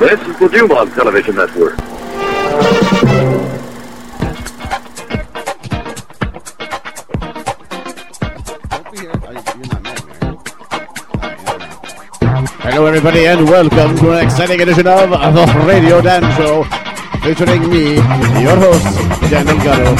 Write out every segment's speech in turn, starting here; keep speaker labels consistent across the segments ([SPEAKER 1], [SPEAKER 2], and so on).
[SPEAKER 1] This is the Dumont Television Network.
[SPEAKER 2] Hello everybody and welcome to an exciting edition of the Radio Dan Show, featuring me, your host, Dan Delgado.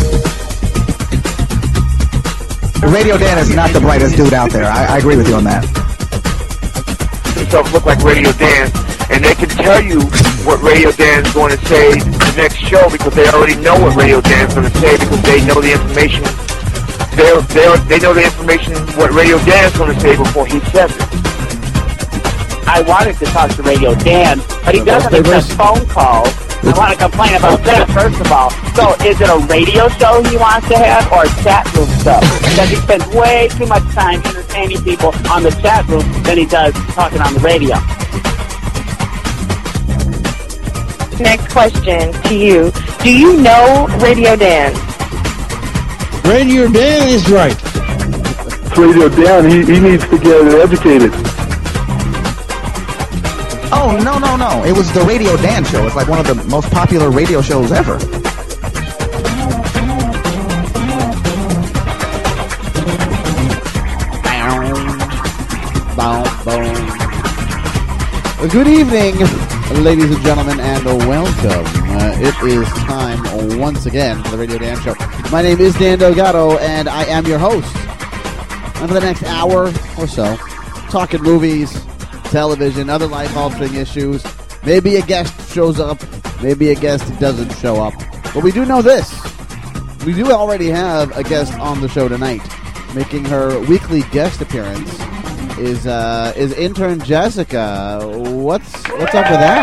[SPEAKER 3] Radio Dan is not the brightest dude out there. I agree with you on that.
[SPEAKER 1] Themselves look like Radio Dan, and they can tell you what Radio Dan's going to say the next show because they already know what Radio Dan's going to say because they know the information. They know the information what Radio Dan's going to say before he says it.
[SPEAKER 4] I wanted to talk to Radio Dan, but he doesn't accept phone calls. I want to complain about that, first of all. So, is it a radio show he wants to have, or a chat room show? Because he spends way too much time entertaining people on the chat room than he does talking on the radio.
[SPEAKER 5] Next question to you. Do you know Radio Dan?
[SPEAKER 2] Radio Dan is right.
[SPEAKER 6] Radio Dan, he needs to get educated.
[SPEAKER 3] Oh, no. It was the Radio Dan Show. It's like one of the most popular radio shows ever.
[SPEAKER 2] Good evening, ladies and gentlemen, and welcome. It is time once again for the Radio Dan Show. My name is Dan Delgado, and I am your host. And for the next hour or so, talking movies, television, other life-altering issues. Maybe a guest shows up, maybe a guest doesn't show up. But we do know this. We do already have a guest on the show tonight. Making her weekly guest appearance is intern Jessica. What's up with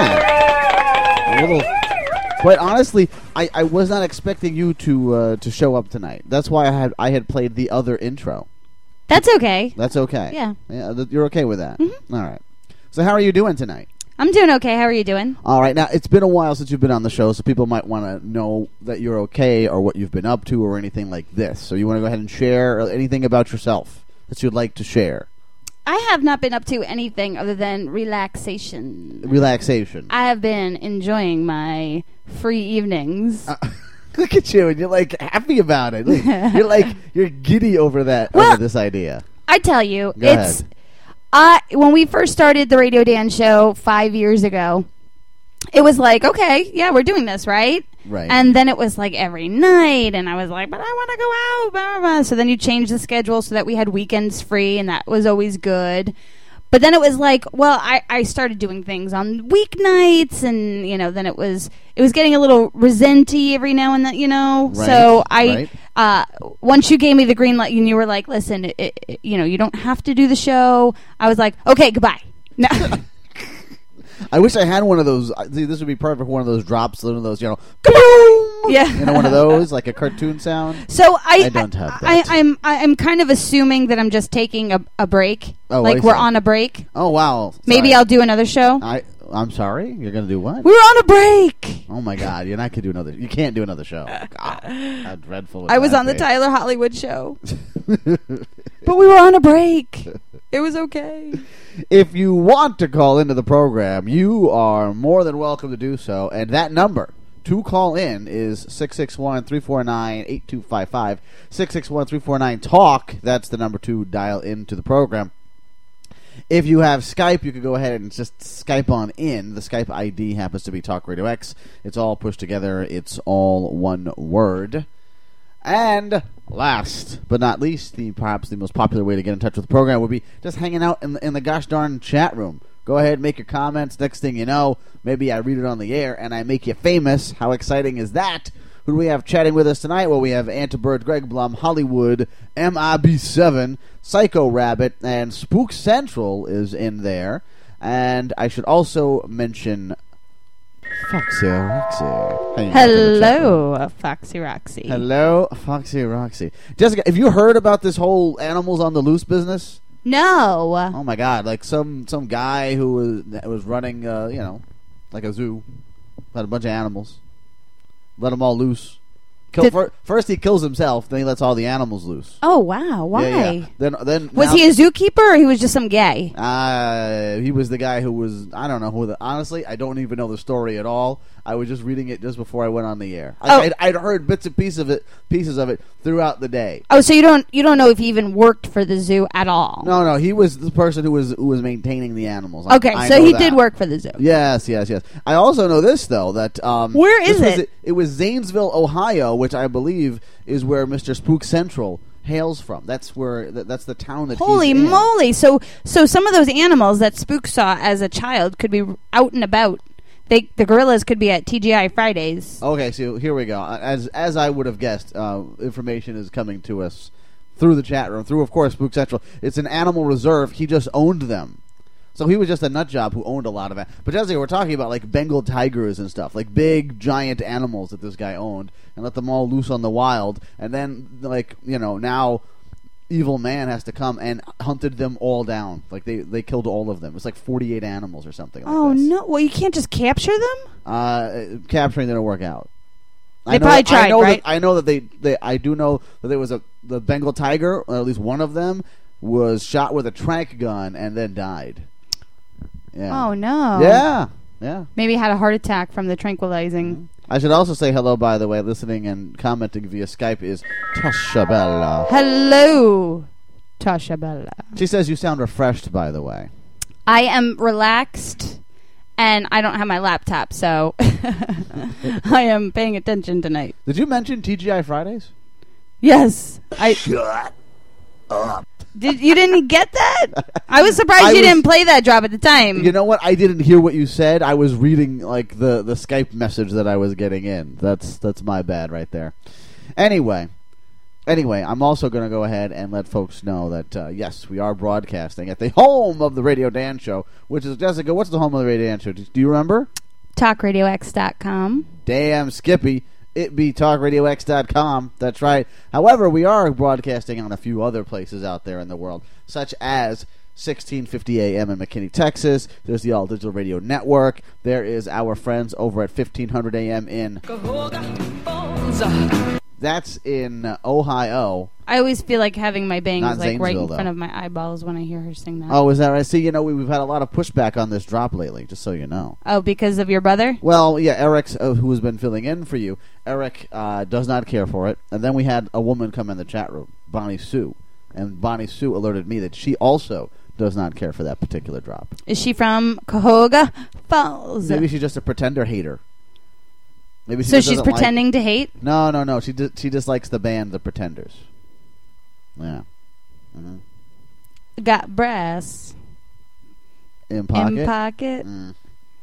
[SPEAKER 2] that? A little. Quite honestly, I was not expecting you to show up tonight. That's why I had played the other intro.
[SPEAKER 7] That's okay.
[SPEAKER 2] That's okay.
[SPEAKER 7] Yeah.
[SPEAKER 2] You're okay with that?
[SPEAKER 7] Mm-hmm.
[SPEAKER 2] All right. So how are you doing tonight?
[SPEAKER 7] I'm doing okay. How are you doing?
[SPEAKER 2] All right. Now, it's been a while since you've been on the show, so people might want to know that you're okay or what you've been up to or anything like this. So you want to go ahead and share anything about yourself that you'd like to share?
[SPEAKER 7] I have not been up to anything other than relaxation.
[SPEAKER 2] Relaxation.
[SPEAKER 7] I have been enjoying my free evenings.
[SPEAKER 2] Look at you, and you're like happy about it. You're giddy over that, over this idea.
[SPEAKER 7] I tell you,
[SPEAKER 2] Go ahead.
[SPEAKER 7] When we first started the Radio Dan Show 5 years ago, it was like, okay, yeah, we're doing this, right?
[SPEAKER 2] Right.
[SPEAKER 7] And then it was like every night, and I was like, but I want to go out, blah, blah, blah. So then you changed the schedule so that we had weekends free, and that was always good. But then it was like, well, I started doing things on weeknights, and then it was getting a little resenty every now and then,
[SPEAKER 2] Right,
[SPEAKER 7] So once you gave me the green light, and you were like, listen, you don't have to do the show. I was like, okay, goodbye. No.
[SPEAKER 2] I wish I had one of those. This would be perfect. One of those drops, one of those, kaboom!
[SPEAKER 7] Yeah,
[SPEAKER 2] one of those, like a cartoon sound.
[SPEAKER 7] So I
[SPEAKER 2] don't have that.
[SPEAKER 7] I'm kind of assuming that I'm just taking a break.
[SPEAKER 2] Oh,
[SPEAKER 7] like we're on a break.
[SPEAKER 2] Oh wow! Sorry.
[SPEAKER 7] Maybe I'll do another show.
[SPEAKER 2] I'm sorry. You're gonna do what?
[SPEAKER 7] We're on a break.
[SPEAKER 2] Oh my God! You're not gonna do another. You can't do another show. God, how dreadful!
[SPEAKER 7] I was on the Tyler Hollywood show, but we were on a break. It was okay.
[SPEAKER 2] If you want to call into the program, you are more than welcome to do so. And that number to call in is 661-349-8255. 661-349-TALK. That's the number to dial into the program. If you have Skype, you can go ahead and just Skype on in. The Skype ID happens to be Talk Radio X. It's all pushed together. It's all one word. And last but not least, perhaps the most popular way to get in touch with the program would be just hanging out in the gosh darn chat room. Go ahead, make your comments. Next thing you know, maybe I read it on the air and I make you famous. How exciting is that? Who do we have chatting with us tonight? Well, we have Antibird, Greg Blum, Hollywood, MIB7, Psycho Rabbit, and Spook Central is in there. And I should also mention Foxy Roxy.
[SPEAKER 7] Hello, Foxy Roxy.
[SPEAKER 2] Hello, Foxy Roxy. Jessica, have you heard about this whole animals on the loose business?
[SPEAKER 7] No.
[SPEAKER 2] Oh my God! Like some guy who was running, like a zoo, had a bunch of animals, let them all loose, First he kills himself, then he lets all the animals loose.
[SPEAKER 7] Oh wow! Why?
[SPEAKER 2] Yeah. Then
[SPEAKER 7] was he a zookeeper or he was just some gay?
[SPEAKER 2] He was the guy who was, I don't know who. Honestly, I don't even know the story at all. I was just reading it just before I went on the air. I'd heard bits and pieces of it throughout the day.
[SPEAKER 7] Oh, so you don't know if he even worked for the zoo at all?
[SPEAKER 2] No, he was the person who was maintaining the animals.
[SPEAKER 7] Okay, so he did work for the zoo.
[SPEAKER 2] Yes. I also know this though that
[SPEAKER 7] where is it?
[SPEAKER 2] It was Zanesville, Ohio, which I believe is where Mr. Spook Central hails from. That's where that's the town that.
[SPEAKER 7] Holy
[SPEAKER 2] he's in.
[SPEAKER 7] moly! So some of those animals that Spook saw as a child could be out and about. The gorillas could be at TGI Fridays.
[SPEAKER 2] Okay, so here we go. As I would have guessed, information is coming to us through the chat room, through, of course, Spook Central. It's an animal reserve. He just owned them. So he was just a nut job who owned a lot of it. But Jesse, we're talking about like Bengal tigers and stuff, like big, giant animals that this guy owned and let them all loose on the wild. And then, now evil man has to come and hunted them all down. Like they killed all of them. It's like 48 animals or something like this.
[SPEAKER 7] No! Well, you can't just capture them.
[SPEAKER 2] Capturing didn't work out.
[SPEAKER 7] They probably tried, right?
[SPEAKER 2] I know that I do know that there was the Bengal tiger, or at least one of them, was shot with a tranq gun and then died. Yeah.
[SPEAKER 7] Oh no!
[SPEAKER 2] Yeah.
[SPEAKER 7] Maybe had a heart attack from the tranquilizing.
[SPEAKER 2] Mm-hmm. I should also say hello, by the way. Listening and commenting via Skype is Tasha Bella.
[SPEAKER 7] Hello, Tasha Bella.
[SPEAKER 2] She says you sound refreshed, by the way.
[SPEAKER 7] I am relaxed, and I don't have my laptop, so I am paying attention tonight.
[SPEAKER 2] Did you mention TGI Fridays?
[SPEAKER 7] Yes. Shut up. You didn't get that? I was surprised you didn't play that drop at the time.
[SPEAKER 2] You know what? I didn't hear what you said. I was reading like the Skype message that I was getting in. That's my bad right there. Anyway, I'm also going to go ahead and let folks know that yes, we are broadcasting at the home of the Radio Dan Show, which is, Jessica, what's the home of the Radio Dan Show? Do you remember?
[SPEAKER 7] TalkRadioX.com.
[SPEAKER 2] Damn, Skippy. It be TalkRadioX.com. That's right. However, we are broadcasting on a few other places out there in the world, such as 1650 AM in McKinney, Texas. There's the All Digital Radio Network. There is our friends over at 1500 AM in... That's in Ohio.
[SPEAKER 7] I always feel like having my bangs
[SPEAKER 2] Not
[SPEAKER 7] like right in
[SPEAKER 2] Zanesville,
[SPEAKER 7] front of my eyeballs when I hear her sing that.
[SPEAKER 2] Oh, is that right? See, we've had a lot of pushback on this drop lately, just so you know.
[SPEAKER 7] Oh, because of your brother?
[SPEAKER 2] Well, yeah, Eric, who has been filling in for you, Eric does not care for it. And then we had a woman come in the chat room, Bonnie Sue. And Bonnie Sue alerted me that she also does not care for that particular drop.
[SPEAKER 7] Is she from Cahoga Falls?
[SPEAKER 2] Maybe she's just a pretender hater. Maybe
[SPEAKER 7] so she's pretending to hate?
[SPEAKER 2] No. She dislikes the band The Pretenders. Yeah. Mm-hmm.
[SPEAKER 7] Got brass.
[SPEAKER 2] In pocket?
[SPEAKER 7] In pocket.
[SPEAKER 2] Mm.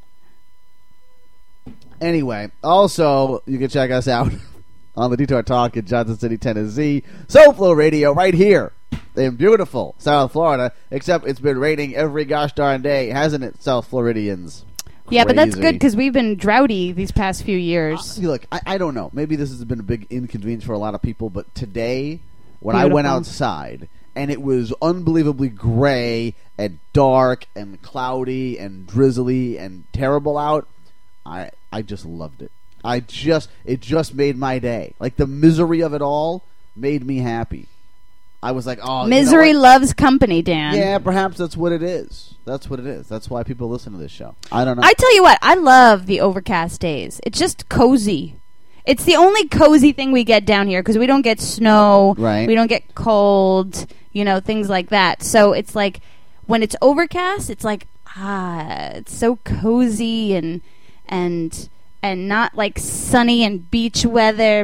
[SPEAKER 2] Anyway, also, you can check us out on the Detour Talk in Johnson City, Tennessee. SoFlo Radio right here in beautiful South Florida, except it's been raining every gosh darn day, hasn't it, South Floridians?
[SPEAKER 7] Yeah, but that's good because we've been droughty these past few years.
[SPEAKER 2] Look, I don't know. Maybe this has been a big inconvenience for a lot of people, but today, when I went outside, and it was unbelievably gray and dark and cloudy and drizzly and terrible out, I just loved it. It just made my day. Like, the misery of it all made me happy. I was like, oh,
[SPEAKER 7] misery loves company, Dan.
[SPEAKER 2] Yeah, perhaps that's what it is. That's what it is. That's why people listen to this show. I don't know.
[SPEAKER 7] I tell you what, I love the overcast days. It's just cozy. It's the only cozy thing we get down here because we don't get snow.
[SPEAKER 2] Right.
[SPEAKER 7] We don't get cold, things like that. So it's like when it's overcast, it's like, it's so cozy and not like sunny and beach weather.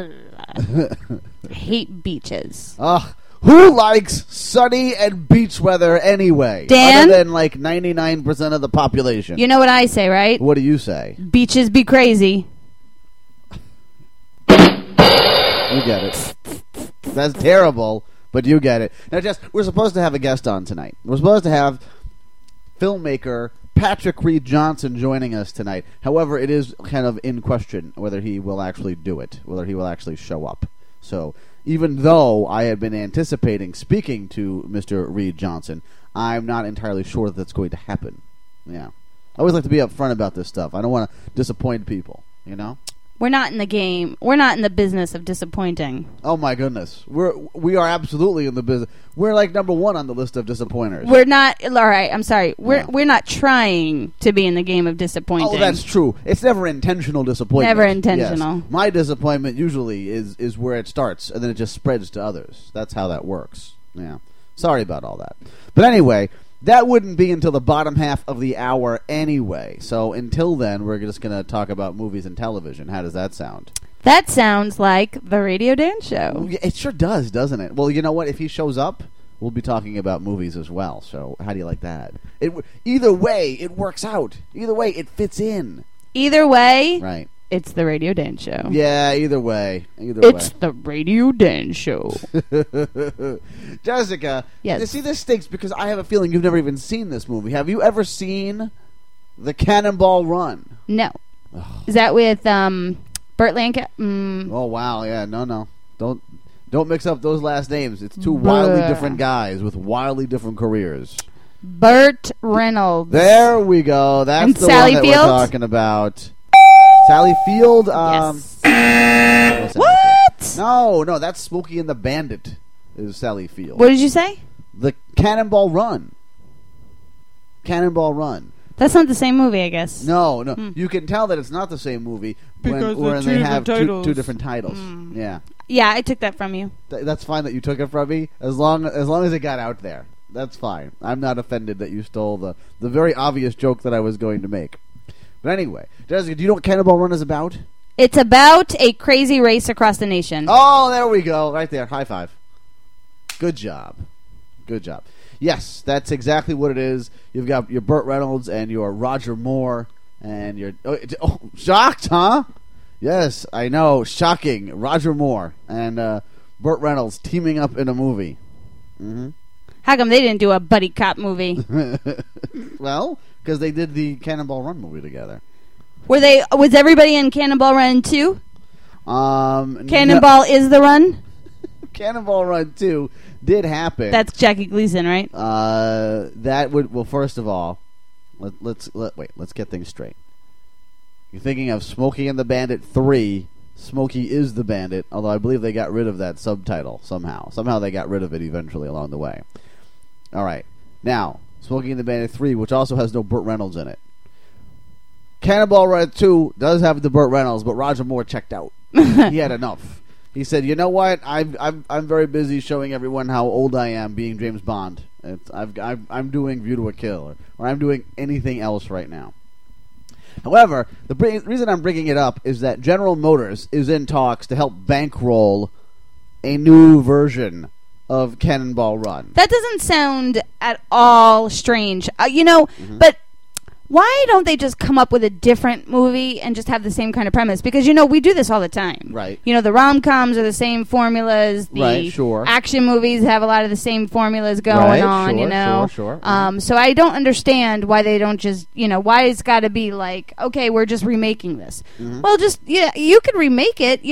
[SPEAKER 7] I hate beaches.
[SPEAKER 2] Ugh. Who likes sunny and beach weather anyway?
[SPEAKER 7] Dan?
[SPEAKER 2] Other than like 99% of the population.
[SPEAKER 7] You know what I say, right?
[SPEAKER 2] What do you say?
[SPEAKER 7] Beaches be crazy.
[SPEAKER 2] You get it. That's terrible, but you get it. Now, Jess, we're supposed to have a guest on tonight. We're supposed to have filmmaker Patrick Reed Johnson joining us tonight. However, it is kind of in question whether he will actually do it, whether he will actually show up. So, even though I had been anticipating speaking to Mr. Reed Johnson, I'm not entirely sure that that's going to happen. Yeah. I always like to be upfront about this stuff. I don't want to disappoint people,
[SPEAKER 7] We're not in the game. We're not in the business of disappointing.
[SPEAKER 2] Oh my goodness, we are absolutely in the business. We're like number one on the list of disappointers.
[SPEAKER 7] We're not. All right, I'm sorry. We're not trying to be in the game of disappointing.
[SPEAKER 2] Oh, that's true. It's never intentional disappointment.
[SPEAKER 7] Never intentional.
[SPEAKER 2] Yes. My disappointment usually is where it starts, and then it just spreads to others. That's how that works. Yeah. Sorry about all that. But anyway, that wouldn't be until the bottom half of the hour anyway. So until then, we're just going to talk about movies and television. How does that sound?
[SPEAKER 7] That sounds like the Radio Dan Show.
[SPEAKER 2] It sure does, doesn't it? Well, you know what? If he shows up, we'll be talking about movies as well. So how do you like that? Either way, it works out. Either way, it fits in.
[SPEAKER 7] Either way,
[SPEAKER 2] right?
[SPEAKER 7] It's the Radio Dan Show.
[SPEAKER 2] Yeah, either way.
[SPEAKER 7] It's the Radio Dan Show.
[SPEAKER 2] Jessica,
[SPEAKER 7] yes.
[SPEAKER 2] You see, this stinks because I have a feeling you've never even seen this movie. Have you ever seen The Cannonball Run?
[SPEAKER 7] No. Is that with Burt Lancaster?
[SPEAKER 2] Oh, wow, yeah, no. Don't mix up those last names. It's two wildly different guys with wildly different careers.
[SPEAKER 7] Burt Reynolds.
[SPEAKER 2] There we go. That's
[SPEAKER 7] and
[SPEAKER 2] the
[SPEAKER 7] Sally
[SPEAKER 2] one that
[SPEAKER 7] Field?
[SPEAKER 2] we're talking about. Sally Field.
[SPEAKER 7] Yes. What?
[SPEAKER 2] No, that's Smokey and the Bandit. Is Sally Field?
[SPEAKER 7] What did you say?
[SPEAKER 2] The Cannonball Run. Cannonball Run.
[SPEAKER 7] That's not the same movie, I guess.
[SPEAKER 2] No. You can tell that it's not the same movie when they have two different titles. Yeah.
[SPEAKER 7] Yeah, I took that from you.
[SPEAKER 2] That's fine that you took it from me, as long as it got out there. That's fine. I'm not offended that you stole the very obvious joke that I was going to make. But anyway, Jessica, do you know what Cannonball Run is about?
[SPEAKER 7] It's about a crazy race across the nation.
[SPEAKER 2] Oh, there we go. Right there. High five. Good job. Yes, that's exactly what it is. You've got your Burt Reynolds and your Roger Moore and your... Oh, shocked, huh? Yes, I know. Shocking. Roger Moore and Burt Reynolds teaming up in a movie. Mm-hmm.
[SPEAKER 7] How come they didn't do a buddy cop movie?
[SPEAKER 2] Well, because they did the Cannonball Run movie together.
[SPEAKER 7] Was everybody in Cannonball Run 2? Cannonball is the Run?
[SPEAKER 2] Cannonball Run 2 did happen.
[SPEAKER 7] That's Jackie Gleason, right?
[SPEAKER 2] That would... Well, first of all, let's get things straight. You're thinking of Smokey and the Bandit 3. Smokey is the Bandit, although I believe they got rid of that subtitle somehow. Somehow they got rid of it eventually along the way. All right. Now, Smokey and the Bandit 3, which also has no Burt Reynolds in it. Cannonball Run 2 does have the Burt Reynolds, but Roger Moore checked out. He had enough. He said, "You know what? I'm very busy showing everyone how old I am being James Bond. I'm doing View to a Kill, or I'm doing anything else right now." However, the reason I'm bringing it up is that General Motors is in talks to help bankroll a new version of Cannonball Run.
[SPEAKER 7] That doesn't sound at all strange. But why don't they just come up with a different movie and just have the same kind of premise? Because, we do this all the time.
[SPEAKER 2] Right.
[SPEAKER 7] The rom-coms are the same formulas. The action movies have a lot of the same formulas going on,
[SPEAKER 2] Sure.
[SPEAKER 7] So I don't understand why they don't just, why it's got to be like, okay, we're just remaking this. Mm-hmm. Well, you could remake it,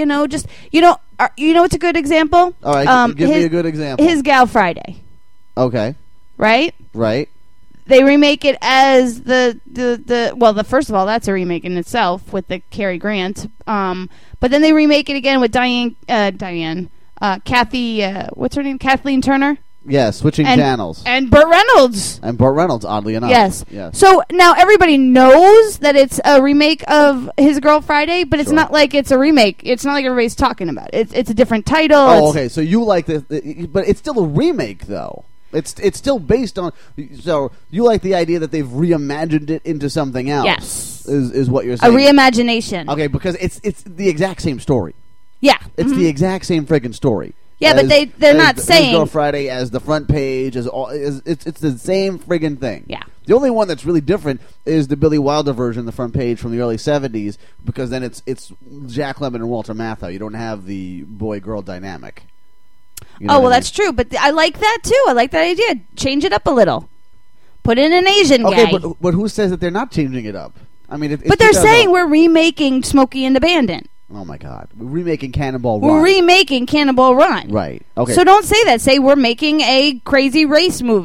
[SPEAKER 7] what's a good example?
[SPEAKER 2] All right, give me a good example.
[SPEAKER 7] His Gal Friday.
[SPEAKER 2] Okay.
[SPEAKER 7] Right?
[SPEAKER 2] Right.
[SPEAKER 7] They remake it as the first of all, that's a remake in itself with the Cary Grant. But then they remake it again with Kathy, what's her name? Kathleen Turner?
[SPEAKER 2] Yeah, switching channels.
[SPEAKER 7] And Burt Reynolds.
[SPEAKER 2] Oddly enough.
[SPEAKER 7] Yes. So now everybody knows that it's a remake of His Girl Friday, but it's not like it's a remake. It's not like everybody's talking about it. It's a different title.
[SPEAKER 2] Oh, okay. So you like but it's still a remake, though. It's still based on... So you like the idea that they've reimagined it into something else?
[SPEAKER 7] Yes.
[SPEAKER 2] Is what you're saying?
[SPEAKER 7] A reimagination.
[SPEAKER 2] Okay, because it's the exact same story.
[SPEAKER 7] Yeah.
[SPEAKER 2] It's the exact same friggin' story.
[SPEAKER 7] Yeah, but they're not saying...
[SPEAKER 2] Girl Friday as the front page, it's the same friggin' thing.
[SPEAKER 7] Yeah.
[SPEAKER 2] The only one that's really different is the Billy Wilder version, the front page from the early 70s, because then it's Jack Lemmon and Walter Matthau. You don't have the boy-girl dynamic.
[SPEAKER 7] That's true, but I like that too. I like that idea. Change it up a little. Put in an Asian guy.
[SPEAKER 2] Okay, but who says that they're not changing it up? I mean,
[SPEAKER 7] but they're saying we're remaking Smokey and the Bandit.
[SPEAKER 2] Oh my God, we're remaking Cannonball Run.
[SPEAKER 7] We're remaking Cannonball Run.
[SPEAKER 2] Right. Okay.
[SPEAKER 7] So don't say that. Say we're making a crazy race movie.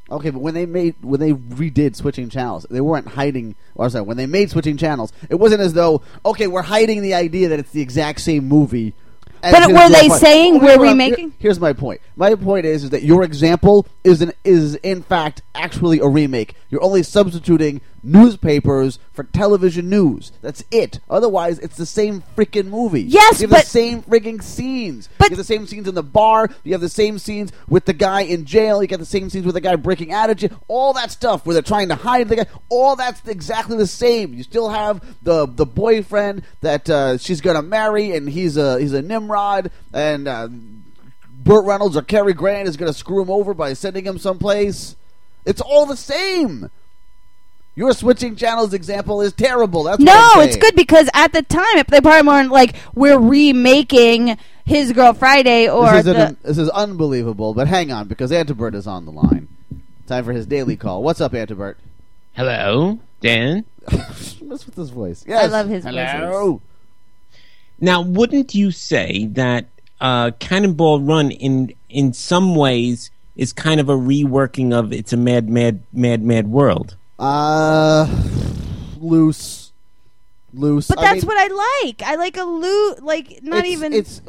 [SPEAKER 2] Okay, but when they redid Switching Channels, they weren't hiding. Or sorry, when they made Switching Channels, it wasn't as though we're hiding the idea that it's the exact same movie.
[SPEAKER 7] But were they saying we're remaking?
[SPEAKER 2] Here's my point. My point is that your example is in fact actually a remake. You're only substituting newspapers for television news. That's it. Otherwise, it's the same freaking movie.
[SPEAKER 7] Yes,
[SPEAKER 2] you have
[SPEAKER 7] but
[SPEAKER 2] the same freaking scenes.
[SPEAKER 7] But
[SPEAKER 2] you have the same scenes in the bar. You have the same scenes with the guy in jail. You got the same scenes with the guy breaking out of jail. All that stuff where they're trying to hide the guy. All that's exactly the same. You still have the boyfriend that she's gonna marry, and he's a Nimrod, and Burt Reynolds or Cary Grant is gonna screw him over by sending him someplace. It's all the same. Your Switching Channels example is terrible. That's what I'm saying.
[SPEAKER 7] It's good because at the time they probably weren't like we're remaking His Girl Friday or
[SPEAKER 2] this is unbelievable. But hang on, because Antibert is on the line. Time for his daily call. What's up, Antibert?
[SPEAKER 8] Hello, Dan.
[SPEAKER 2] What's with this voice? Yes.
[SPEAKER 7] I love his
[SPEAKER 2] Hello.
[SPEAKER 8] Now, wouldn't you say that Cannonball Run in some ways is kind of a reworking of It's a Mad, Mad, Mad, Mad World?
[SPEAKER 2] Loose.
[SPEAKER 7] But that's what I like. I like a loose,
[SPEAKER 2] It's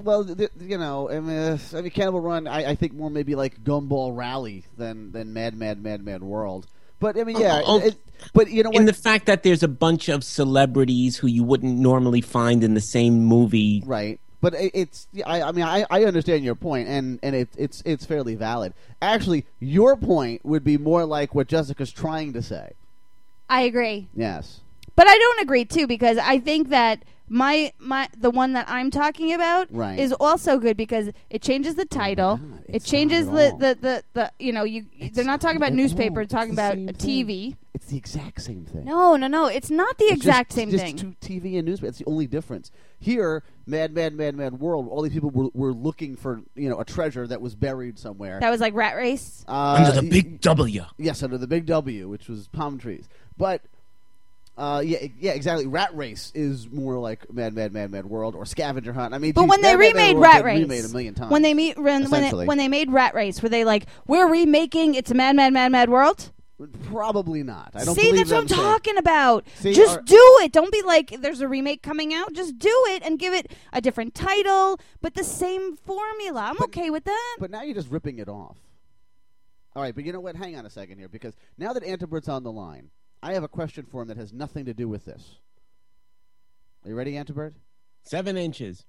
[SPEAKER 2] I mean, Cannibal Run. I think more maybe like Gumball Rally than Mad, Mad, Mad, Mad World. But I mean, yeah. But you know,
[SPEAKER 8] in the fact that there's a bunch of celebrities who you wouldn't normally find in the same movie,
[SPEAKER 2] right? But I understand your point, and it's fairly valid. Actually, your point would be more like what Jessica's trying to say.
[SPEAKER 7] I agree.
[SPEAKER 2] Yes.
[SPEAKER 7] But I don't agree too, because I think that the one that I'm talking about is also good because it changes the title. It changes the they're not talking about newspaper, talking about a TV.
[SPEAKER 2] It's the exact same thing.
[SPEAKER 7] No, it's not the exact same
[SPEAKER 2] just
[SPEAKER 7] thing.
[SPEAKER 2] Two TV and newspaper. That's the only difference. Here, Mad, Mad, Mad, Mad World, all these people were looking for a treasure that was buried somewhere.
[SPEAKER 7] That was like Rat Race?
[SPEAKER 8] Under the big W.
[SPEAKER 2] Yes, under the big W, which was palm trees. But yeah, exactly. Rat Race is more like Mad, Mad, Mad, Mad World or Scavenger Hunt. I mean,
[SPEAKER 7] but when they remade Rat Race,
[SPEAKER 2] remade a million times.
[SPEAKER 7] When they made Rat Race, were they like, we're remaking It's a Mad, Mad, Mad, Mad World?
[SPEAKER 2] Probably not. I don't
[SPEAKER 7] See,
[SPEAKER 2] believe
[SPEAKER 7] that's what I'm
[SPEAKER 2] saying.
[SPEAKER 7] talking about.
[SPEAKER 2] See,
[SPEAKER 7] just do it. Don't be like, there's a remake coming out. Just do it and give it a different title, but the same formula. I'm okay with that.
[SPEAKER 2] But now you're just ripping it off. All right, but you know what? Hang on a second here, because now that Antibert's on the line, I have a question for him that has nothing to do with this. Are you ready, Antibert?
[SPEAKER 8] 7 inches.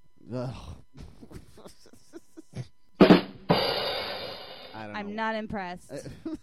[SPEAKER 7] I'm not impressed.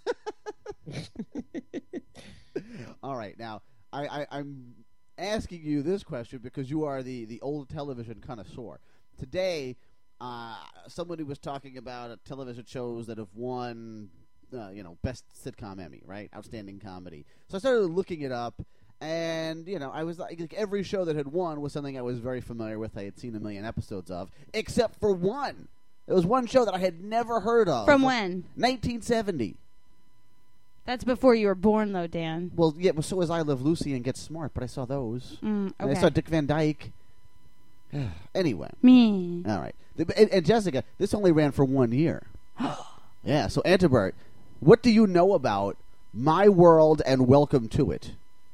[SPEAKER 2] All right, now I'm asking you this question because you are the old television connoisseur. Today, somebody was talking about television shows that have won, best sitcom Emmy, right? Outstanding comedy. So I started looking it up, and I was like, every show that had won was something I was very familiar with. I had seen a million episodes of, except for one. There was one show that I had never heard of.
[SPEAKER 7] From when?
[SPEAKER 2] 1970.
[SPEAKER 7] That's before you were born, though, Dan.
[SPEAKER 2] Well, yeah, well, so was I Love Lucy and Get Smart, but I saw those.
[SPEAKER 7] Okay.
[SPEAKER 2] And I saw Dick Van Dyke. Anyway.
[SPEAKER 7] Me.
[SPEAKER 2] All right. And Jessica, this only ran for 1 year. Yeah, so Antibert, what do you know about My World and Welcome to It?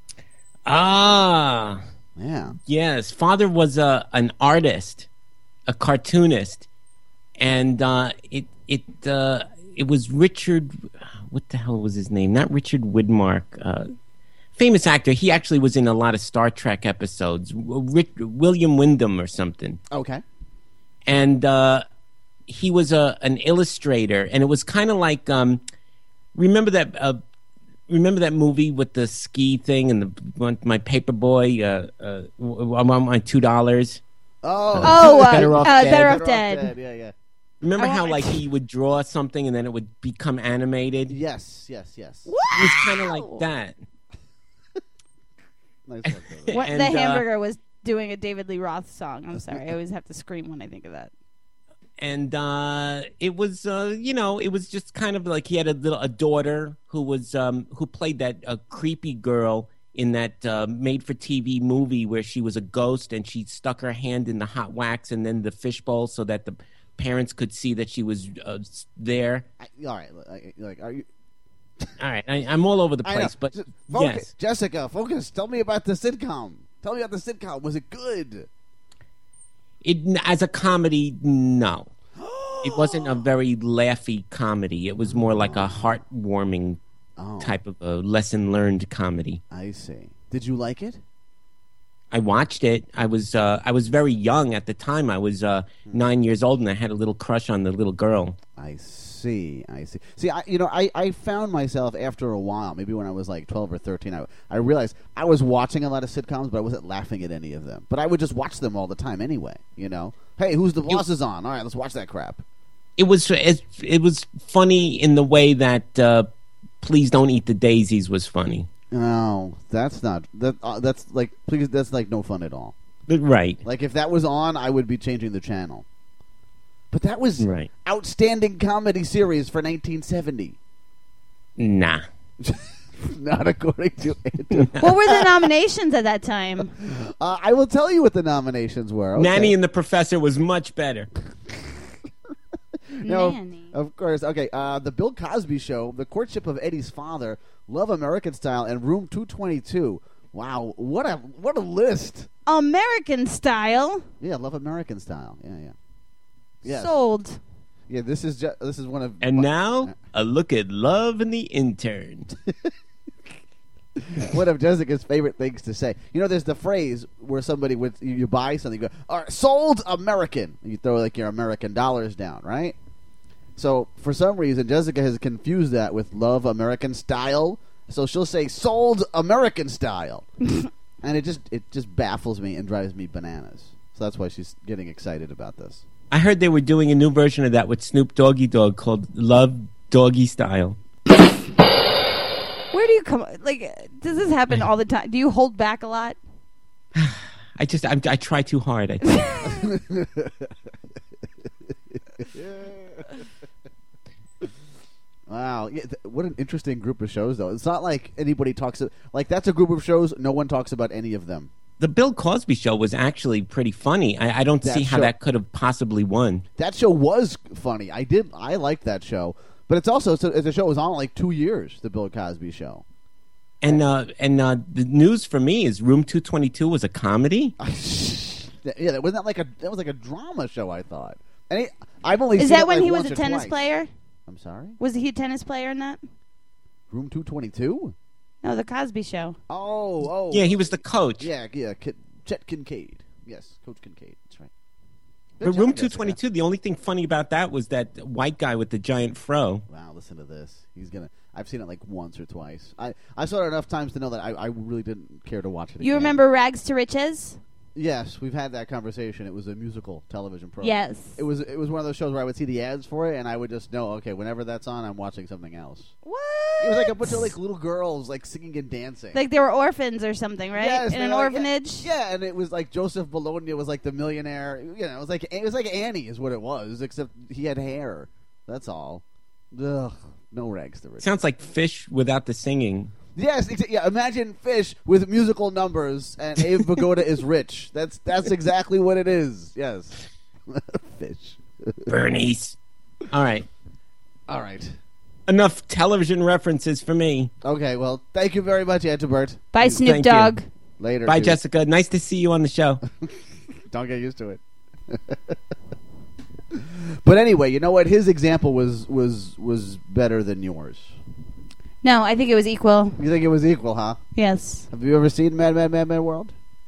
[SPEAKER 8] Ah.
[SPEAKER 2] Yeah.
[SPEAKER 8] Yes, father was an artist, a cartoonist. And it was Richard. What the hell was his name? Not Richard Widmark. Famous actor. He actually was in a lot of Star Trek episodes. William Wyndham or something.
[SPEAKER 2] Okay.
[SPEAKER 8] And he was an illustrator, and it was kind of like remember that movie with the ski thing and my Paperboy. I want my $2.
[SPEAKER 7] Better Off Dead.
[SPEAKER 2] Yeah.
[SPEAKER 8] Remember how like he would draw something and then it would become animated?
[SPEAKER 2] Yes.
[SPEAKER 7] Wow!
[SPEAKER 8] It was kind of like that.
[SPEAKER 2] Nice
[SPEAKER 7] work, the hamburger was doing a David Lee Roth song. I'm sorry, I always have to scream when I think of that.
[SPEAKER 8] And it was, it was just kind of like he had a daughter who was who played that creepy girl in that made-for-TV movie where she was a ghost and she stuck her hand in the hot wax and then the fishbowl so that the parents could see that she was there.
[SPEAKER 2] All right, like, are you?
[SPEAKER 8] All right, I'm all over the
[SPEAKER 2] I know.
[SPEAKER 8] place, but
[SPEAKER 2] Focus, Jessica, focus. Tell me about the sitcom. Tell me about the sitcom. Was it good?
[SPEAKER 8] As a comedy, no. It wasn't a very laughy comedy. It was more like a heartwarming type of a lesson learned comedy.
[SPEAKER 2] I see. Did you like it?
[SPEAKER 8] I watched it. I was very young at the time. I was 9 years old, and I had a little crush on the little girl.
[SPEAKER 2] I see. See, I found myself after a while, maybe when I was like 12 or 13, I realized I was watching a lot of sitcoms, but I wasn't laughing at any of them. But I would just watch them all the time anyway, Hey, Who's the Boss is on? All right, let's watch that crap.
[SPEAKER 8] It was funny in the way that Please Don't Eat the Daisies was funny.
[SPEAKER 2] No, that's not. That's like, please, that's like no fun at all.
[SPEAKER 8] Right.
[SPEAKER 2] Like if that was on, I would be changing the channel. But that was
[SPEAKER 8] right.
[SPEAKER 2] Outstanding comedy series for 1970.
[SPEAKER 8] Nah.
[SPEAKER 2] Not according to
[SPEAKER 7] What were the nominations at that time?
[SPEAKER 2] I will tell you what the nominations were. Okay.
[SPEAKER 8] Nanny and the Professor was much better.
[SPEAKER 2] No,
[SPEAKER 7] Nanny.
[SPEAKER 2] of course. Okay, The Bill Cosby Show, The Courtship of Eddie's Father, Love American Style, and Room 222. Wow, what a list!
[SPEAKER 7] American Style.
[SPEAKER 2] Yeah, Love American Style. Yeah. Yes.
[SPEAKER 7] Sold.
[SPEAKER 2] Yeah, this is one of.
[SPEAKER 8] And now a look at Love and the Intern.
[SPEAKER 2] One of Jessica's favorite things to say. There's the phrase where somebody would you buy something, you go, all right, sold American. And you throw like your American dollars down, right? So for some reason, Jessica has confused that with Love American Style. So she'll say sold American Style, and it just baffles me and drives me bananas. So that's why she's getting excited about this.
[SPEAKER 8] I heard they were doing a new version of that with Snoop Doggy Dogg called Love Doggy Style.
[SPEAKER 7] Where do you come? Like, does this happen all the time? Do you hold back a lot?
[SPEAKER 8] I try too hard. I think.
[SPEAKER 2] Wow, yeah, what an interesting group of shows, though. It's not like anybody talks like that's a group of shows. No one talks about any of them.
[SPEAKER 8] The Bill Cosby Show was actually pretty funny. I don't see how that could have possibly won.
[SPEAKER 2] That show was funny. I liked that show, but it's also the show was on like 2 years. The Bill Cosby Show. And
[SPEAKER 8] the news for me is Room 222 was a comedy.
[SPEAKER 2] Yeah, that was like a drama show. I thought. And I've only
[SPEAKER 7] is
[SPEAKER 2] seen
[SPEAKER 7] that
[SPEAKER 2] it
[SPEAKER 7] when
[SPEAKER 2] like
[SPEAKER 7] he was
[SPEAKER 2] once
[SPEAKER 7] a
[SPEAKER 2] or
[SPEAKER 7] tennis
[SPEAKER 2] twice.
[SPEAKER 7] player?
[SPEAKER 2] I'm sorry.
[SPEAKER 7] Was he a tennis player in that?
[SPEAKER 2] Room 222?
[SPEAKER 7] No, the Cosby Show.
[SPEAKER 2] Oh.
[SPEAKER 8] Yeah, he was the coach.
[SPEAKER 2] Yeah. Chet Kincaid. Yes, Coach Kincaid. That's right.
[SPEAKER 8] But Room 222, the only thing funny about that was that white guy with the giant fro.
[SPEAKER 2] Wow, listen to this. I've seen it like once or twice. I saw it enough times to know that I really didn't care to watch it again.
[SPEAKER 7] You remember Rags to Riches?
[SPEAKER 2] Yes, we've had that conversation. It was a musical television program.
[SPEAKER 7] Yes.
[SPEAKER 2] It was one of those shows where I would see the ads for it, and I would just know, okay, whenever that's on, I'm watching something else.
[SPEAKER 7] What?
[SPEAKER 2] It was like a bunch of like little girls like singing and dancing.
[SPEAKER 7] Like they were orphans or something, right?
[SPEAKER 2] Yes,
[SPEAKER 7] in an orphanage.
[SPEAKER 2] Yeah, and it was like Joseph Bologna was like the millionaire. It was like Annie is what it was, except he had hair. That's all. Ugh, no Rags to Riches.
[SPEAKER 8] Sounds like Fish without the singing.
[SPEAKER 2] Yes, yeah. Imagine Fish with musical numbers, and Abe Vigoda is rich. That's exactly what it is. Yes, Fish.
[SPEAKER 8] Bernice. All right.
[SPEAKER 2] Enough
[SPEAKER 8] television references for me.
[SPEAKER 2] Okay, well, thank you very much, Antibert.
[SPEAKER 7] Bye, Snoop Dogg.
[SPEAKER 2] Later.
[SPEAKER 8] Bye,
[SPEAKER 2] dude.
[SPEAKER 8] Jessica. Nice to see you on the show.
[SPEAKER 2] Don't get used to it. But anyway, you know what? His example was better than yours.
[SPEAKER 7] No, I think it was equal.
[SPEAKER 2] You think it was equal, huh?
[SPEAKER 7] Yes.
[SPEAKER 2] Have you ever seen Mad World?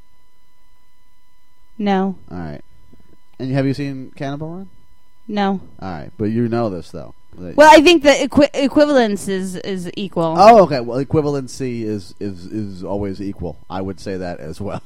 [SPEAKER 7] No.
[SPEAKER 2] All right. And have you seen Cannonball Run?
[SPEAKER 7] No.
[SPEAKER 2] All right, but you know this though.
[SPEAKER 7] Well, I think the equivalence is equal.
[SPEAKER 2] Oh, okay. Well, equivalency is always equal. I would say that as well.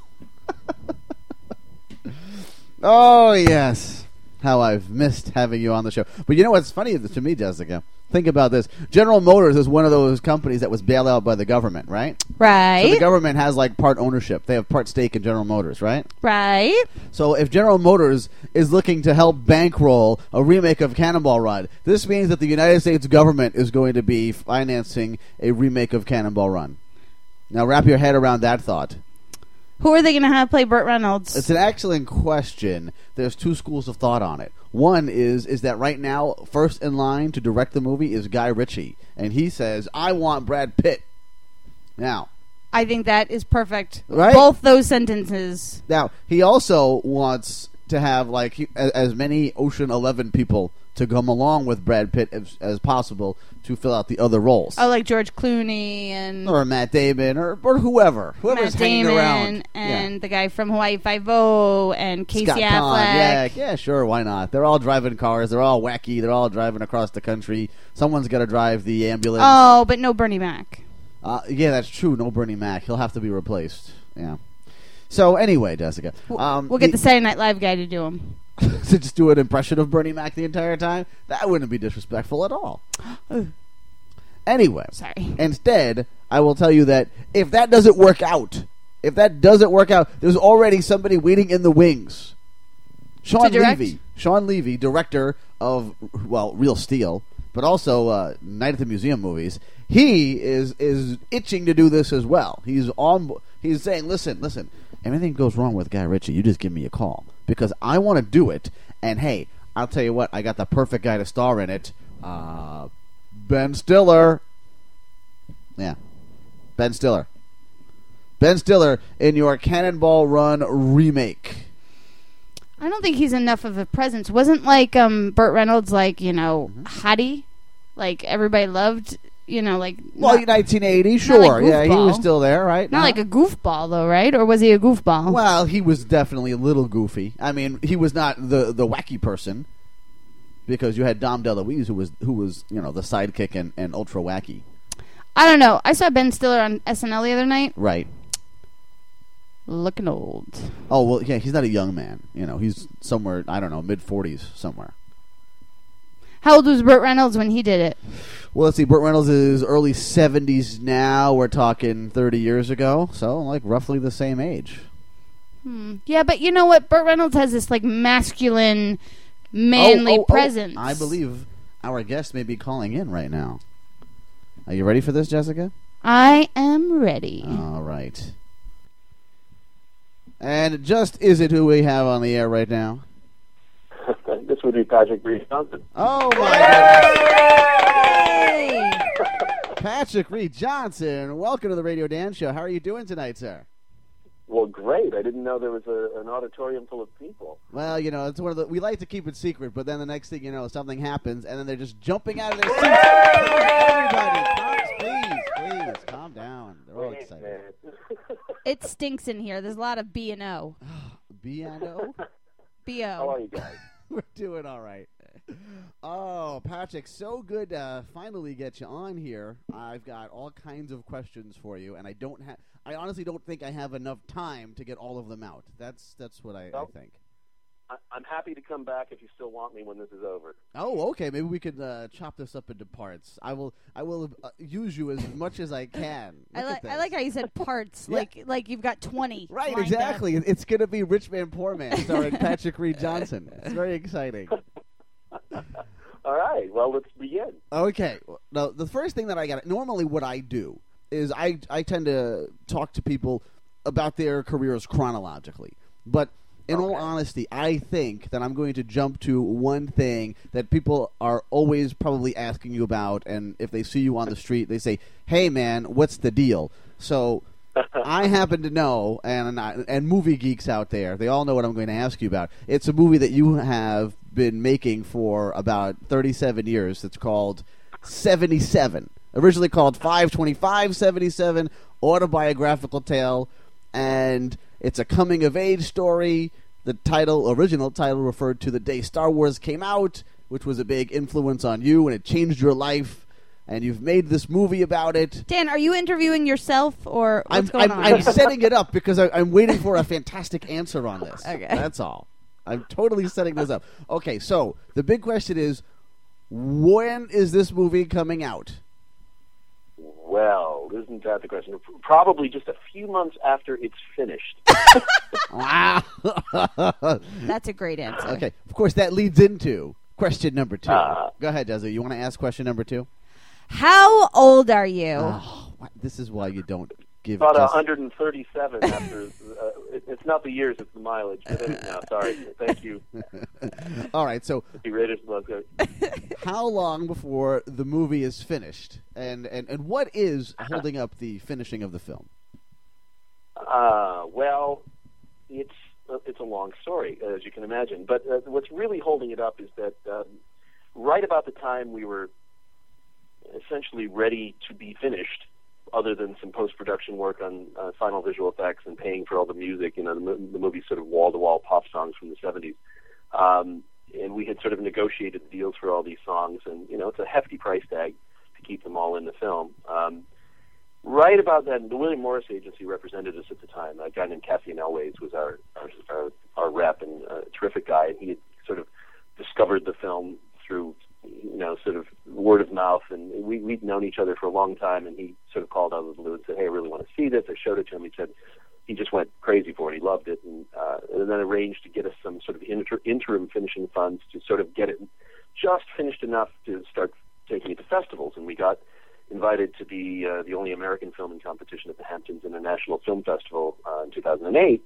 [SPEAKER 2] Oh yes. How I've missed having you on the show. But you know what's funny to me, Jessica? Think about this. General Motors is one of those companies that was bailed out by the government, right?
[SPEAKER 7] Right.
[SPEAKER 2] So the government has like part ownership. They have part stake in General Motors, right?
[SPEAKER 7] Right.
[SPEAKER 2] So if General Motors is looking to help bankroll a remake of Cannonball Run, this means that the United States government is going to be financing a remake of Cannonball Run. Now wrap your head around that thought.
[SPEAKER 7] Who are they going to have play Burt Reynolds?
[SPEAKER 2] It's an excellent question. There's two schools of thought on it. One is that right now, first in line to direct the movie is Guy Ritchie, and he says, "I want Brad Pitt." Now,
[SPEAKER 7] I think that is perfect.
[SPEAKER 2] Right?
[SPEAKER 7] Both those sentences.
[SPEAKER 2] Now, he also wants to have as many Ocean 11 people to come along with Brad Pitt as possible to fill out the other roles.
[SPEAKER 7] Oh, like George Clooney and
[SPEAKER 2] or Matt Damon or whoever's
[SPEAKER 7] Matt
[SPEAKER 2] hanging
[SPEAKER 7] Damon
[SPEAKER 2] around.
[SPEAKER 7] And the guy from Hawaii Five-0 and Casey
[SPEAKER 2] Scott
[SPEAKER 7] Affleck.
[SPEAKER 2] Conn. Yeah, sure, why not? They're all driving cars. They're all wacky. They're all driving across the country. Someone's got to drive the ambulance.
[SPEAKER 7] Oh, but no Bernie Mac.
[SPEAKER 2] Yeah, that's true. No Bernie Mac. He'll have to be replaced. Yeah. So anyway, Jessica,
[SPEAKER 7] we'll get the Saturday Night Live guy to do him.
[SPEAKER 2] To just do an impression of Bernie Mac the entire time? That wouldn't be disrespectful at all. Anyway,
[SPEAKER 7] sorry.
[SPEAKER 2] Instead, I will tell you that if that doesn't work out, there's already somebody waiting in the wings. Sean Levy, director of Real Steel, but also Night at the Museum movies. He is itching to do this as well. He's saying, listen. Anything goes wrong with Guy Ritchie, you just give me a call because I want to do it. And hey, I'll tell you what, I got the perfect guy to star in it. Ben Stiller. Yeah, Ben Stiller. Ben Stiller in your Cannonball Run remake.
[SPEAKER 7] I don't think he's enough of a presence. Wasn't Burt Reynolds hottie? Like everybody loved.
[SPEAKER 2] 1980, sure. Yeah, he was still there, right?
[SPEAKER 7] Not like a goofball, though, right? Or was he a goofball?
[SPEAKER 2] Well, he was definitely a little goofy. I mean, he was not the wacky person because you had Dom DeLuise, who was the sidekick and ultra wacky.
[SPEAKER 7] I don't know. I saw Ben Stiller on SNL the other night.
[SPEAKER 2] Right.
[SPEAKER 7] Looking old.
[SPEAKER 2] Oh, well, yeah, he's not a young man. He's somewhere, I don't know, mid-40s somewhere.
[SPEAKER 7] How old was Burt Reynolds when he did it?
[SPEAKER 2] Well, let's see. Burt Reynolds is early 70s now. We're talking 30 years ago. So, roughly the same age.
[SPEAKER 7] Yeah, but you know what? Burt Reynolds has this, masculine, manly presence.
[SPEAKER 2] I believe our guest may be calling in right now. Are you ready for this, Jessica?
[SPEAKER 7] I am ready.
[SPEAKER 2] All right. And just is it who we have on the air right now?
[SPEAKER 9] This would be Patrick Reed Johnson.
[SPEAKER 2] Oh, my goodness. Patrick Reed Johnson, welcome to the Radio Dan Show. How are you doing tonight, sir?
[SPEAKER 9] Well, great. I didn't know there was an auditorium full of people.
[SPEAKER 2] Well, it's one of we like to keep it secret, but then the next thing you know, something happens, and then they're just jumping out of their seats. Everybody, please, calm down. They're all excited.
[SPEAKER 7] It stinks in here. There's a lot of B&O.
[SPEAKER 2] B&O?
[SPEAKER 7] B-O.
[SPEAKER 9] How are you guys?
[SPEAKER 2] We're doing all right. Oh, Patrick, so good to finally get you on here. I've got all kinds of questions for you, and I honestly don't think I have enough time to get all of them out. That's what I think.
[SPEAKER 9] I'm happy to come back if you still want me when this is over.
[SPEAKER 2] Oh, okay. Maybe we could chop this up into parts. I will use you as much as I can.
[SPEAKER 7] I like how you said parts,
[SPEAKER 2] Yeah.
[SPEAKER 7] like you've got 20.
[SPEAKER 2] Right, exactly. It's going to be Rich Man, Poor Man, starring Patrick Reed Johnson. It's very exciting.
[SPEAKER 9] All right. Well, let's begin.
[SPEAKER 2] Okay. Now, the first thing that I got, normally what I do is I tend to talk to people about their careers chronologically. But in all honesty, I think that I'm going to jump to one thing that people are always probably asking you about, and if they see you on the street, they say, "Hey, man, what's the deal?" So I happen to know, and movie geeks out there, they all know what I'm going to ask you about. It's a movie that you have been making for about 37 years. It's called 77. Originally called 5/25/77, autobiographical tale, and it's a coming-of-age story. The original title, referred to the day Star Wars came out, which was a big influence on you, and it changed your life. And you've made this movie about it.
[SPEAKER 7] Dan, are you interviewing yourself, or what's going on?
[SPEAKER 2] I'm setting it up because I'm waiting for a fantastic answer on this.
[SPEAKER 7] Okay.
[SPEAKER 2] That's all. I'm totally setting this up. Okay, so the big question is, when is this movie coming out?
[SPEAKER 9] Well, isn't that the question? Probably just a few months after it's finished.
[SPEAKER 2] Wow.
[SPEAKER 7] That's a great answer.
[SPEAKER 2] Okay. Of course, that leads into question number 2. Go ahead, Desi. You want to ask question number 2?
[SPEAKER 7] How old are you?
[SPEAKER 2] Oh, this is why you don't give
[SPEAKER 9] About
[SPEAKER 2] just-
[SPEAKER 9] 137 after. It's not the years, it's the mileage. But no, sorry. Thank you.
[SPEAKER 2] All right, so
[SPEAKER 9] The Raiders of Las Vegas.
[SPEAKER 2] how long before the movie is finished, and what is holding up the finishing of the film?
[SPEAKER 9] Well, it's a long story, as you can imagine. But what's really holding it up is that right about the time we were essentially ready to be finished, other than some post-production work on final visual effects and paying for all the music, the movie's sort of wall-to-wall pop songs from the 70s. And we had sort of negotiated deals for all these songs, and, it's a hefty price tag to keep them all in the film. Right about then, the William Morris Agency represented us at the time. A guy named Cassian Elways was our rep, and a terrific guy. And he had sort of discovered the film through, sort of word of mouth, and we'd known each other for a long time, and he sort of called out of the blue and said, "Hey, I really want to see this." I showed it to him. He said he just went crazy for it. He loved it, and then arranged to get us some sort of interim finishing funds to sort of get it just finished enough to start taking it to festivals. And we got invited to be the only American film in competition at the Hamptons International Film Festival in 2008.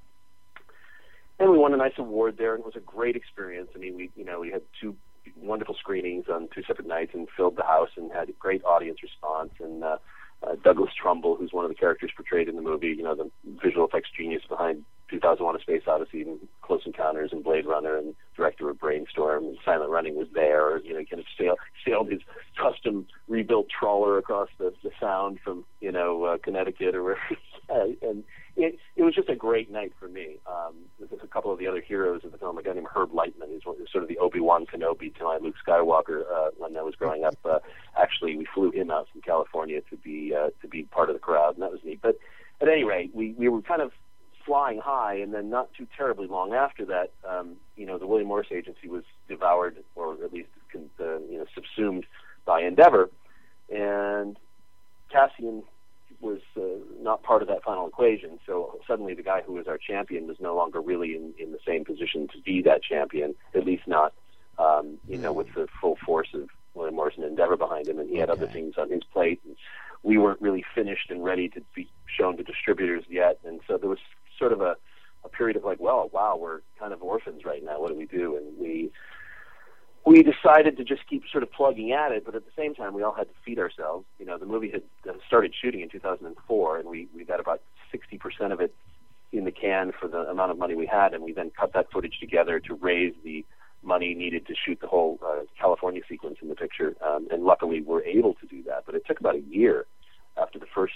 [SPEAKER 9] And we won a nice award there, and it was a great experience. I mean, we had two wonderful screenings on two separate nights and filled the house and had a great audience response. And Douglas Trumbull, who's one of the characters portrayed in the movie, the visual effects genius behind 2001: A Space Odyssey and Close Encounters and Blade Runner, and director of Brainstorm and Silent Running, was there. He kind of sailed his custom rebuilt trawler across the Sound from Connecticut or wherever. And it was just a great night for me. There's a couple of the other heroes of the film, a guy named Herb Lightman, who's sort of the Obi-Wan Kenobi to my Luke Skywalker when I was growing up. Actually, we flew him out from California to be part of the crowd, and that was neat. But at any rate, we were kind of flying high, and then not too terribly long after that, the William Morris Agency was devoured, or at least subsumed by Endeavor, and Cassian was not part of that final equation. So suddenly the guy who was our champion was no longer really in the same position to be that champion, at least not with the full force of William Morris and Endeavor behind him, and he had other things on his plate, and we weren't really finished and ready to be shown to distributors yet. And so there was sort of a period of like, well, wow, we're kind of orphans right now. What do we do? And we decided to just keep sort of plugging at it, but at the same time, we all had to feed ourselves. The movie had started shooting in 2004, and we got about 60% of it in the can for the amount of money we had, and we then cut that footage together to raise the money needed to shoot the whole California sequence in the picture, and luckily we're able to do that. But it took about a year after the first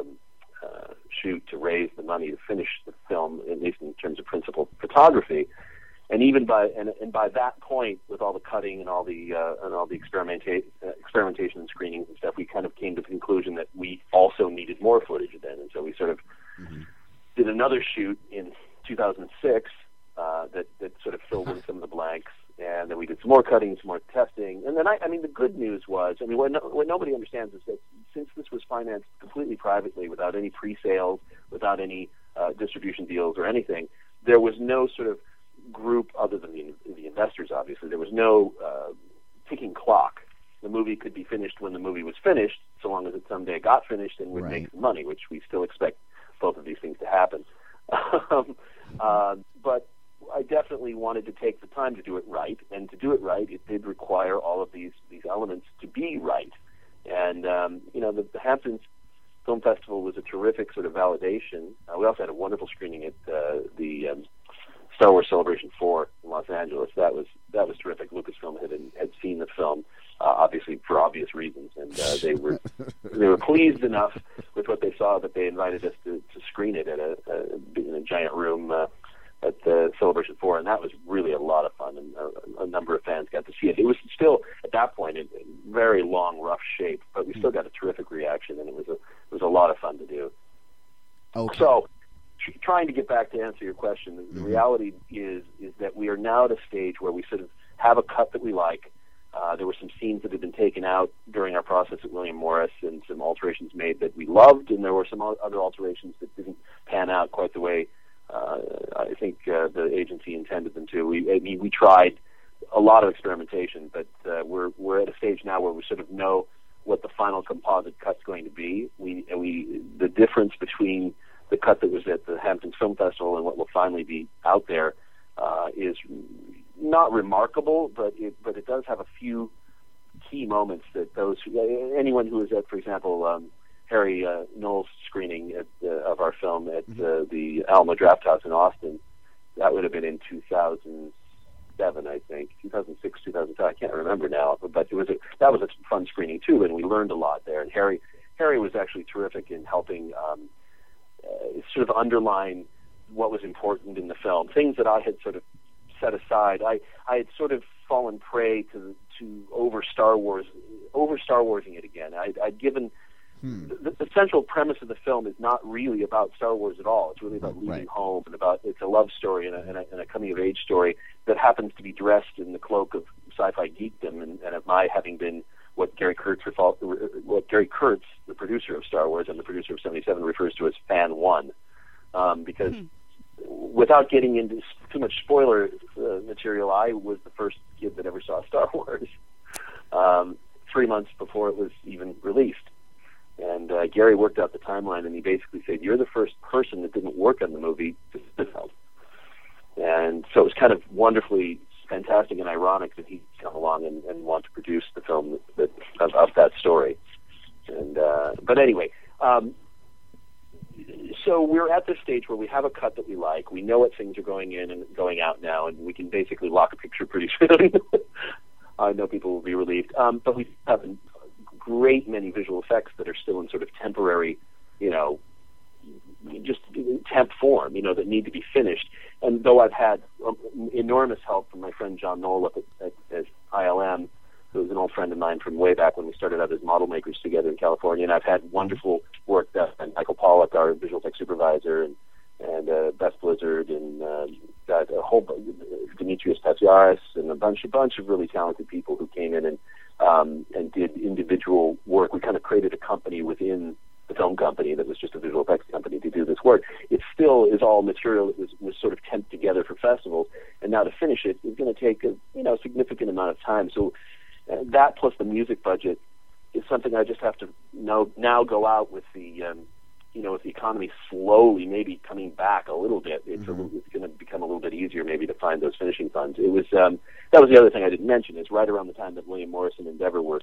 [SPEAKER 9] shoot to raise the money to finish the film, at least in terms of principal photography. And even by that point, with all the cutting and all the experimentation and screenings and stuff, we kind of came to the conclusion that we also needed more footage then, and so we sort of did another shoot in 2006 that sort of filled in some of the blanks, and then we did some more cutting, some more testing, and then the good news was, what nobody understands is that since this was financed completely privately, without any pre-sales, without any distribution deals or anything, there was no sort of group other than the investors. Obviously, there was no ticking clock. The movie could be finished when the movie was finished, so long as it someday got finished and would make some money, which we still expect both of these things to happen. But I definitely wanted to take the time to do it right, and to do it right, it did require all of these elements to be right. And the Hamptons Film Festival was a terrific sort of validation. We also had a wonderful screening at the Star Wars Celebration 4 in Los Angeles. That was terrific. Lucasfilm had seen the film, obviously for obvious reasons, and they were pleased enough with what they saw that they invited us to screen it in a giant room at the Celebration 4, and that was really a lot of fun, and a number of fans got to see it. It was still, at that point, in very long, rough shape, but we still got a terrific reaction, and it was a lot of fun to do.
[SPEAKER 2] Okay.
[SPEAKER 9] So, trying to get back to answer your question, the reality is that we are now at a stage where we sort of have a cut that we like. There were some scenes that had been taken out during our process at William Morris, and some alterations made that we loved, and there were some other alterations that didn't pan out quite the way I think the agency intended them to. We tried a lot of experimentation, but we're at a stage now where we sort of know what the final composite cut's going to be. The difference between the cut that was at the Hamptons Film Festival and what will finally be out there is not remarkable, but it does have a few key moments that anyone who was at, for example, Harry Knowles' screening of our film at the Alamo Drafthouse in Austin, that would have been in 2007, I think, 2006, 2007. I can't remember now, but that was a fun screening too, and we learned a lot there. And Harry was actually terrific in helping sort of underline what was important in the film, things that I had sort of set aside. I had sort of fallen prey to over Star Warsing it again. I'd given the central premise of the film is not really about Star Wars at all. It's really about leaving home and it's a love story and a coming of age story that happens to be dressed in the cloak of sci-fi geekdom and of my having been what Gary Kurtz, the producer of Star Wars and the producer of 77, refers to as Fan 1, because without getting into too much spoiler material, I was the first kid that ever saw Star Wars 3 months before it was even released. And Gary worked out the timeline, and he basically said, "You're the first person that didn't work on the movie to see the film." And so it was kind of wonderfully fantastic and ironic that he'd come along and want to produce the film of that story. And but anyway, so we're at this stage where we have a cut that we like. We know what things are going in and going out now, and we can basically lock a picture pretty soon. I know people will be relieved. But we have a great many visual effects that are still in sort of temporary, just temp form, that need to be finished. And though I've had enormous help from my friend John Knoll up at ILM, who was an old friend of mine from way back when we started out as model makers together in California, and I've had wonderful work done by Michael Pollack, our visual effects supervisor, and Beth Blizzard, and got a whole Demetrius Patsiaris, and a bunch of really talented people who came in and did individual work. We kind of created a company within the film company that was just a visual effects company to do this work. It still is all material that was sort of temped together for festivals, and now to finish it is going to take a significant amount of time. So that plus the music budget is something I just have to now go out with the with the economy slowly maybe coming back a little bit. It's going to become a little bit easier maybe to find those finishing funds. It was that was the other thing I didn't mention, is right around the time that William Morris and Endeavor were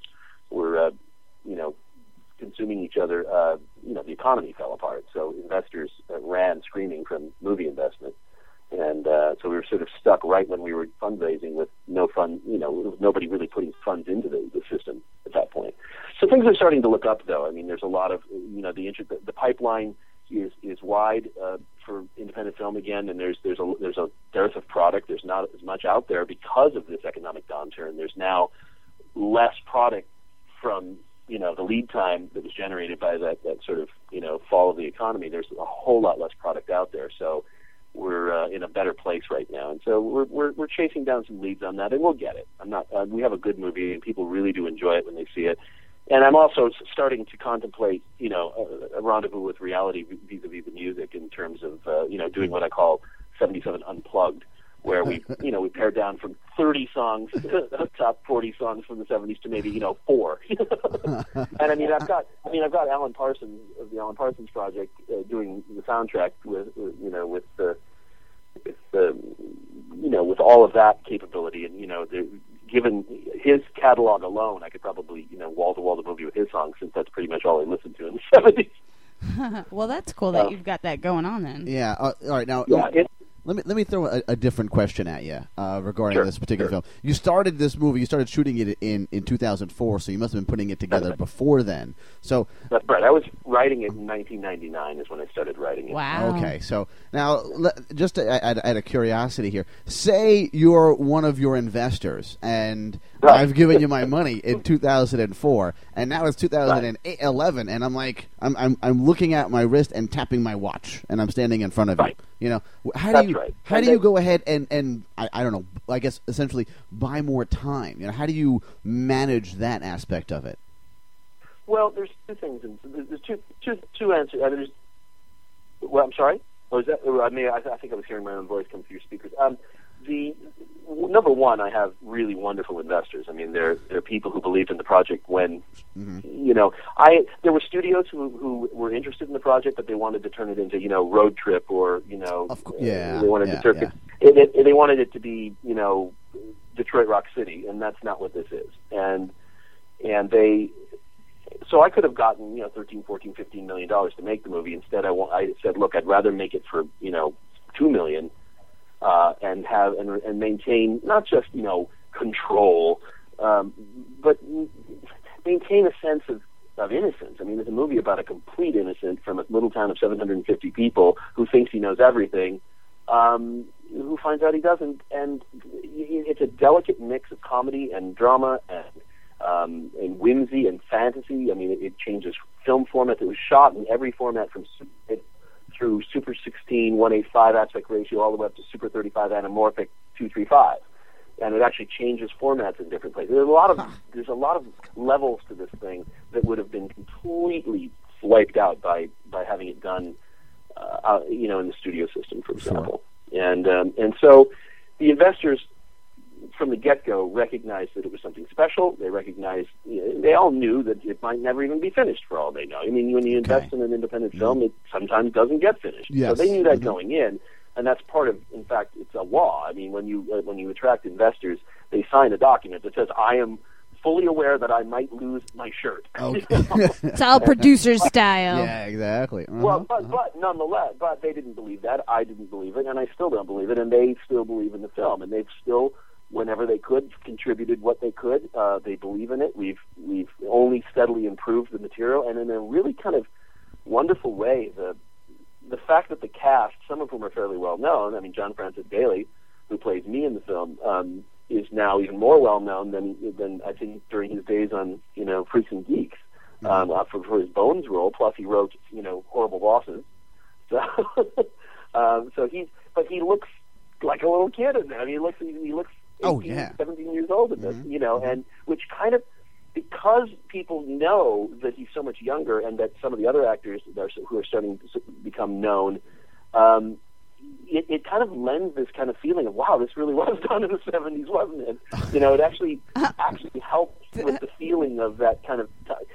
[SPEAKER 9] consuming each other, the economy fell apart. So investors ran screaming from movie investment. And so we were sort of stuck right when we were fundraising with no fund, nobody really putting funds into the system at that point. So things are starting to look up, though. I mean, there's a lot of, the pipeline is wide for independent film again, and there's a dearth of product. There's not as much out there because of this economic downturn. There's now less product from the lead time that was generated by that sort of fall of the economy. There's a whole lot less product out there. So we're in a better place right now, and so we're chasing down some leads on that, and we'll get it. We have a good movie, and people really do enjoy it when they see it. And I'm also starting to contemplate, a rendezvous with reality vis-a-vis the music in terms of, doing what I call 77 Unplugged, where we pare down from 30 songs, top 40 songs from the 70s to maybe 4. And I've got Alan Parsons of the Alan Parsons Project doing the soundtrack with all of that capability, and given his catalog alone, I could probably wall to wall the movie with his songs, since that's pretty much all I listened to in the 70s.
[SPEAKER 7] Well, that's cool that you've got that going on then.
[SPEAKER 2] Yeah. All right. Now, let me throw a different question at you regarding this particular film. You started this movie. You started shooting it in 2004, so you must have been putting it together before then. So
[SPEAKER 9] that's right. I was writing it in 1999 is when I started writing it.
[SPEAKER 7] Wow.
[SPEAKER 2] Okay. So now, just out of curiosity here, say you're one of your investors, and I've given you my money in 2004, and now it's 2011, and I'm like, I'm looking at my wrist and tapping my watch, and I'm standing in front of you. How do you go ahead and I don't know, I guess essentially buy more time? How do you manage that aspect of it?
[SPEAKER 9] Well, there's two things. There's two answers. Well, I'm sorry. I think I was hearing my own voice come through your speakers. number one, I have really wonderful investors. I mean, they're people who believed in the project when, there were studios who were interested in the project, but they wanted to turn it into, Road Trip or, they wanted to turn it. They wanted it to be, Detroit Rock City, and that's not what this is. And so I could have gotten, $13, $14, $15 million to make the movie. Instead, I said, look, I'd rather make it for, $2 million. And have and maintain not just control, but maintain a sense of innocence. I mean, it's a movie about a complete innocent from a little town of 750 people who thinks he knows everything, who finds out he doesn't, and it's a delicate mix of comedy and drama and whimsy and fantasy. I mean, it changes film format. It was shot in every format from through Super 16 1:8:5 aspect ratio all the way up to Super 35 anamorphic 2:3:5, and it actually changes formats in different places. There's a lot of levels to this thing that would have been completely wiped out by having it done, in the studio system, for example. Sure. And so the investors from the get-go recognized that it was something special. They recognized, they all knew that it might never even be finished for all they know. I mean, when you invest in an independent film, it sometimes doesn't get finished. Yes. So they knew that going in, and that's part of, in fact, it's a law. I mean, when you attract investors, they sign a document that says, I am fully aware that I might lose my shirt.
[SPEAKER 2] Okay.
[SPEAKER 7] It's all producer style.
[SPEAKER 2] Yeah, exactly.
[SPEAKER 9] Well, but nonetheless, but they didn't believe that. I didn't believe it, and I still don't believe it, and they still believe in the film, and they've still, whenever they could, contributed what they could. They believe in it. We've only steadily improved the material, and in a really kind of wonderful way, the fact that the cast, some of whom are fairly well known. I mean, John Francis Daley, who plays me in the film, is now even more well known than I think during his days on Freaks and Geeks for his Bones role. Plus, he wrote Horrible Bosses. So he looks like a little kid in that. He looks 17 years old in this, and which kind of, because people know that he's so much younger and that some of the other actors who are starting to become known, it kind of lends this kind of feeling of, wow, this really was done in the 70s, wasn't it? It actually helped with the feeling of that kind of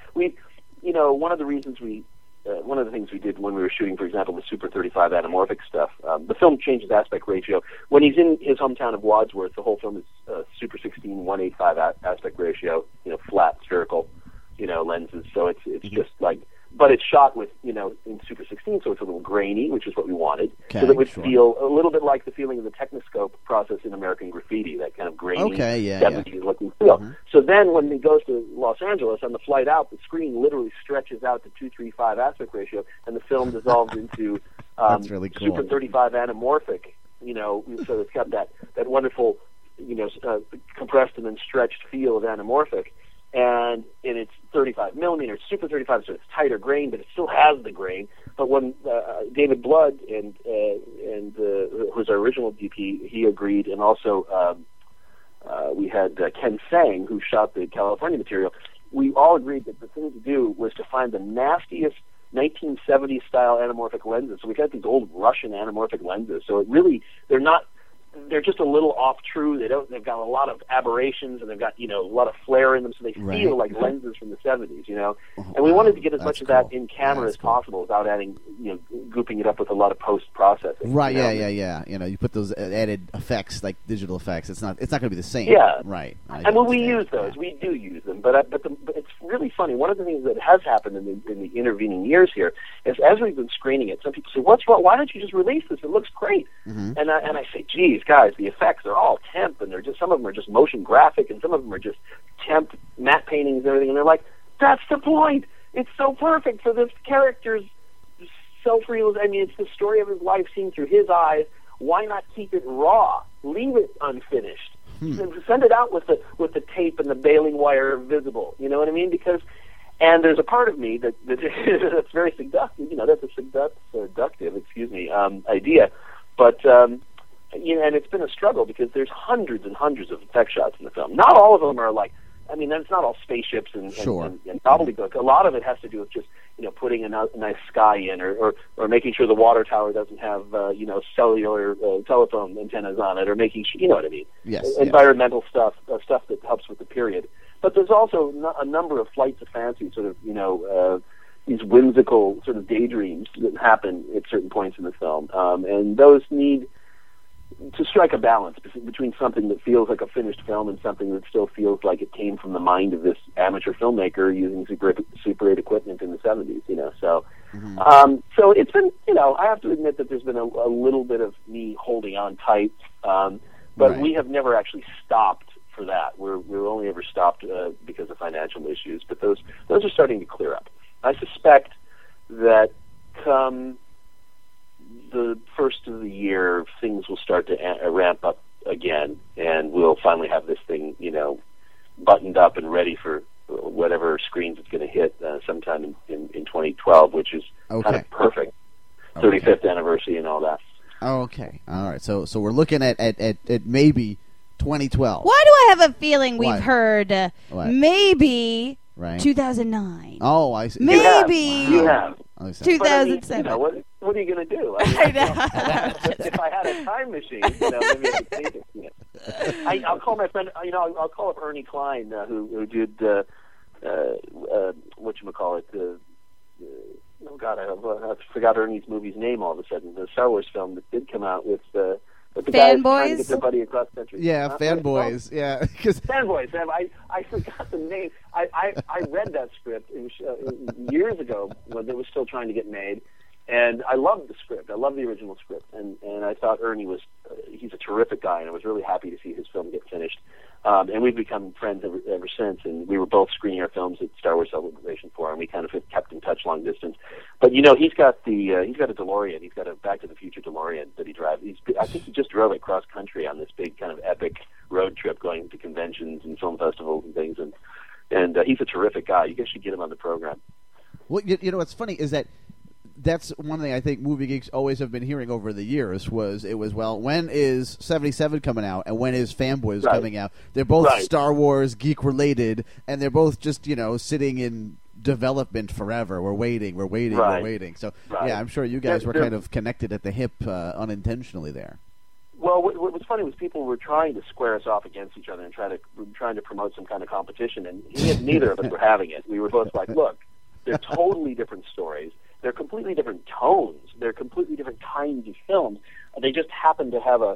[SPEAKER 9] one of the reasons one of the things we did when we were shooting, for example, the Super 35 anamorphic stuff, the film changes aspect ratio. When he's in his hometown of Wadsworth, the whole film is Super 16 1:8:5 aspect ratio, flat spherical, lenses. So it's just like, but it's shot with, in Super 16, so it's a little grainy, which is what we wanted. Okay, so that it would feel a little bit like the feeling of the Technoscope process in American Graffiti, that kind of grainy, 70s looking feel. Mm-hmm. So then when he goes to Los Angeles, on the flight out, the screen literally stretches out to 2:3:5 aspect ratio, and the film dissolves into
[SPEAKER 2] That's really cool.
[SPEAKER 9] Super 35 anamorphic, so it's got that wonderful, compressed and then stretched feel of anamorphic. And it's 35 millimeters, Super 35, so it's tighter grain, but it still has the grain. But when David Blood who's our original DP, he agreed, and also we had Ken Sang, who shot the California material. We all agreed that the thing to do was to find the nastiest 1970s style anamorphic lenses. So we got these old Russian anamorphic lenses. So they're just a little off true. They've got a lot of aberrations, and they've got, a lot of flare in them, so they feel like lenses from the 70s, And we wanted to get as much of that in camera as possible without adding, gooping it up with a lot of post-processing.
[SPEAKER 2] Right, yeah. You put those added effects, like digital effects. It's not going to be the same.
[SPEAKER 9] Yeah.
[SPEAKER 2] Right.
[SPEAKER 9] And when we use those, we do use them. But it's really funny. One of the things that has happened in the intervening years here is, as we've been screening it, some people say, what's wrong? Why don't you just release this? It looks great. Mm-hmm. And I say, geez, guys, the effects are all temp, and some of them are just motion graphic, and some of them are just temp matte paintings and everything. And they're like, that's the point. It's so perfect for this character's self-realization. I mean, it's the story of his life seen through his eyes. Why not keep it raw? Leave it unfinished. Send it out with the tape and the baling wire visible. You know what I mean? And there's a part of me that's very seductive. That's a seductive, idea. But and it's been a struggle because there's hundreds and hundreds of effect shots in the film. Not all of them are like, it's not all spaceships and gobbledygook. A lot of it has to do with just putting a nice sky in, or making sure the water tower doesn't have cellular telephone antennas on it, or making sure, you know what I mean?
[SPEAKER 2] Yes.
[SPEAKER 9] Environmental stuff that helps with the period. But there's also a number of flights of fancy, sort of these whimsical sort of daydreams that happen at certain points in the film, and those need to strike a balance between something that feels like a finished film and something that still feels like it came from the mind of this amateur filmmaker using Super 8 equipment in the 70s, So, so it's been, I have to admit that there's been a little bit of me holding on tight, but we have never actually stopped for that. We're only ever stopped because of financial issues, but those are starting to clear up. I suspect that come the first of the year, things will start to ramp up again, and we'll finally have this thing, buttoned up and ready for whatever screens it's going to hit sometime in 2012, which is kind of perfect. 35th anniversary and all that.
[SPEAKER 2] Okay, all right. So we're looking at maybe 2012.
[SPEAKER 7] Why do I have a feeling we've heard maybe 2009?
[SPEAKER 2] Oh, I see.
[SPEAKER 7] Maybe
[SPEAKER 9] you have.
[SPEAKER 7] 2007.
[SPEAKER 9] But, what are you going to do? I know. If I had a time machine, maybe I could take it. I'll call my friend. I'll call up Ernie Klein, who did whatchamacallit. Oh God, I forgot Ernie's movie's name all of a sudden. The Star Wars film that did come out with the guys trying to get their buddy across country.
[SPEAKER 2] Yeah, Fanboys. Yeah,
[SPEAKER 9] Fanboys. I forgot the name. I read that script years ago when it was still trying to get made, and I loved the script. I loved the original script, and I thought Ernie he's a terrific guy, and I was really happy to see his film get finished. And we've become friends ever since, and we were both screening our films at Star Wars Celebration Forum. We kind of have kept in touch long distance. But he's got a DeLorean. He's got a Back to the Future DeLorean that he drives. I think he just drove it cross country on this big kind of epic road trip, going to conventions and film festivals and things. And he's a terrific guy. You guys should get him on the program.
[SPEAKER 2] Well, what's funny is that's one thing I think movie geeks always have been hearing over the years when is 77 coming out and when is Fanboys coming out? They're both Star Wars geek related, and they're both just sitting in development forever. We're waiting. So yeah, I'm sure you guys were kind of connected at the hip unintentionally there.
[SPEAKER 9] Well, what was funny was people were trying to square us off against each other and trying to promote some kind of competition, and neither of us were having it. We were both like, look, they're totally different stories. They're completely different tones. They're completely different kinds of films. They just happen to have a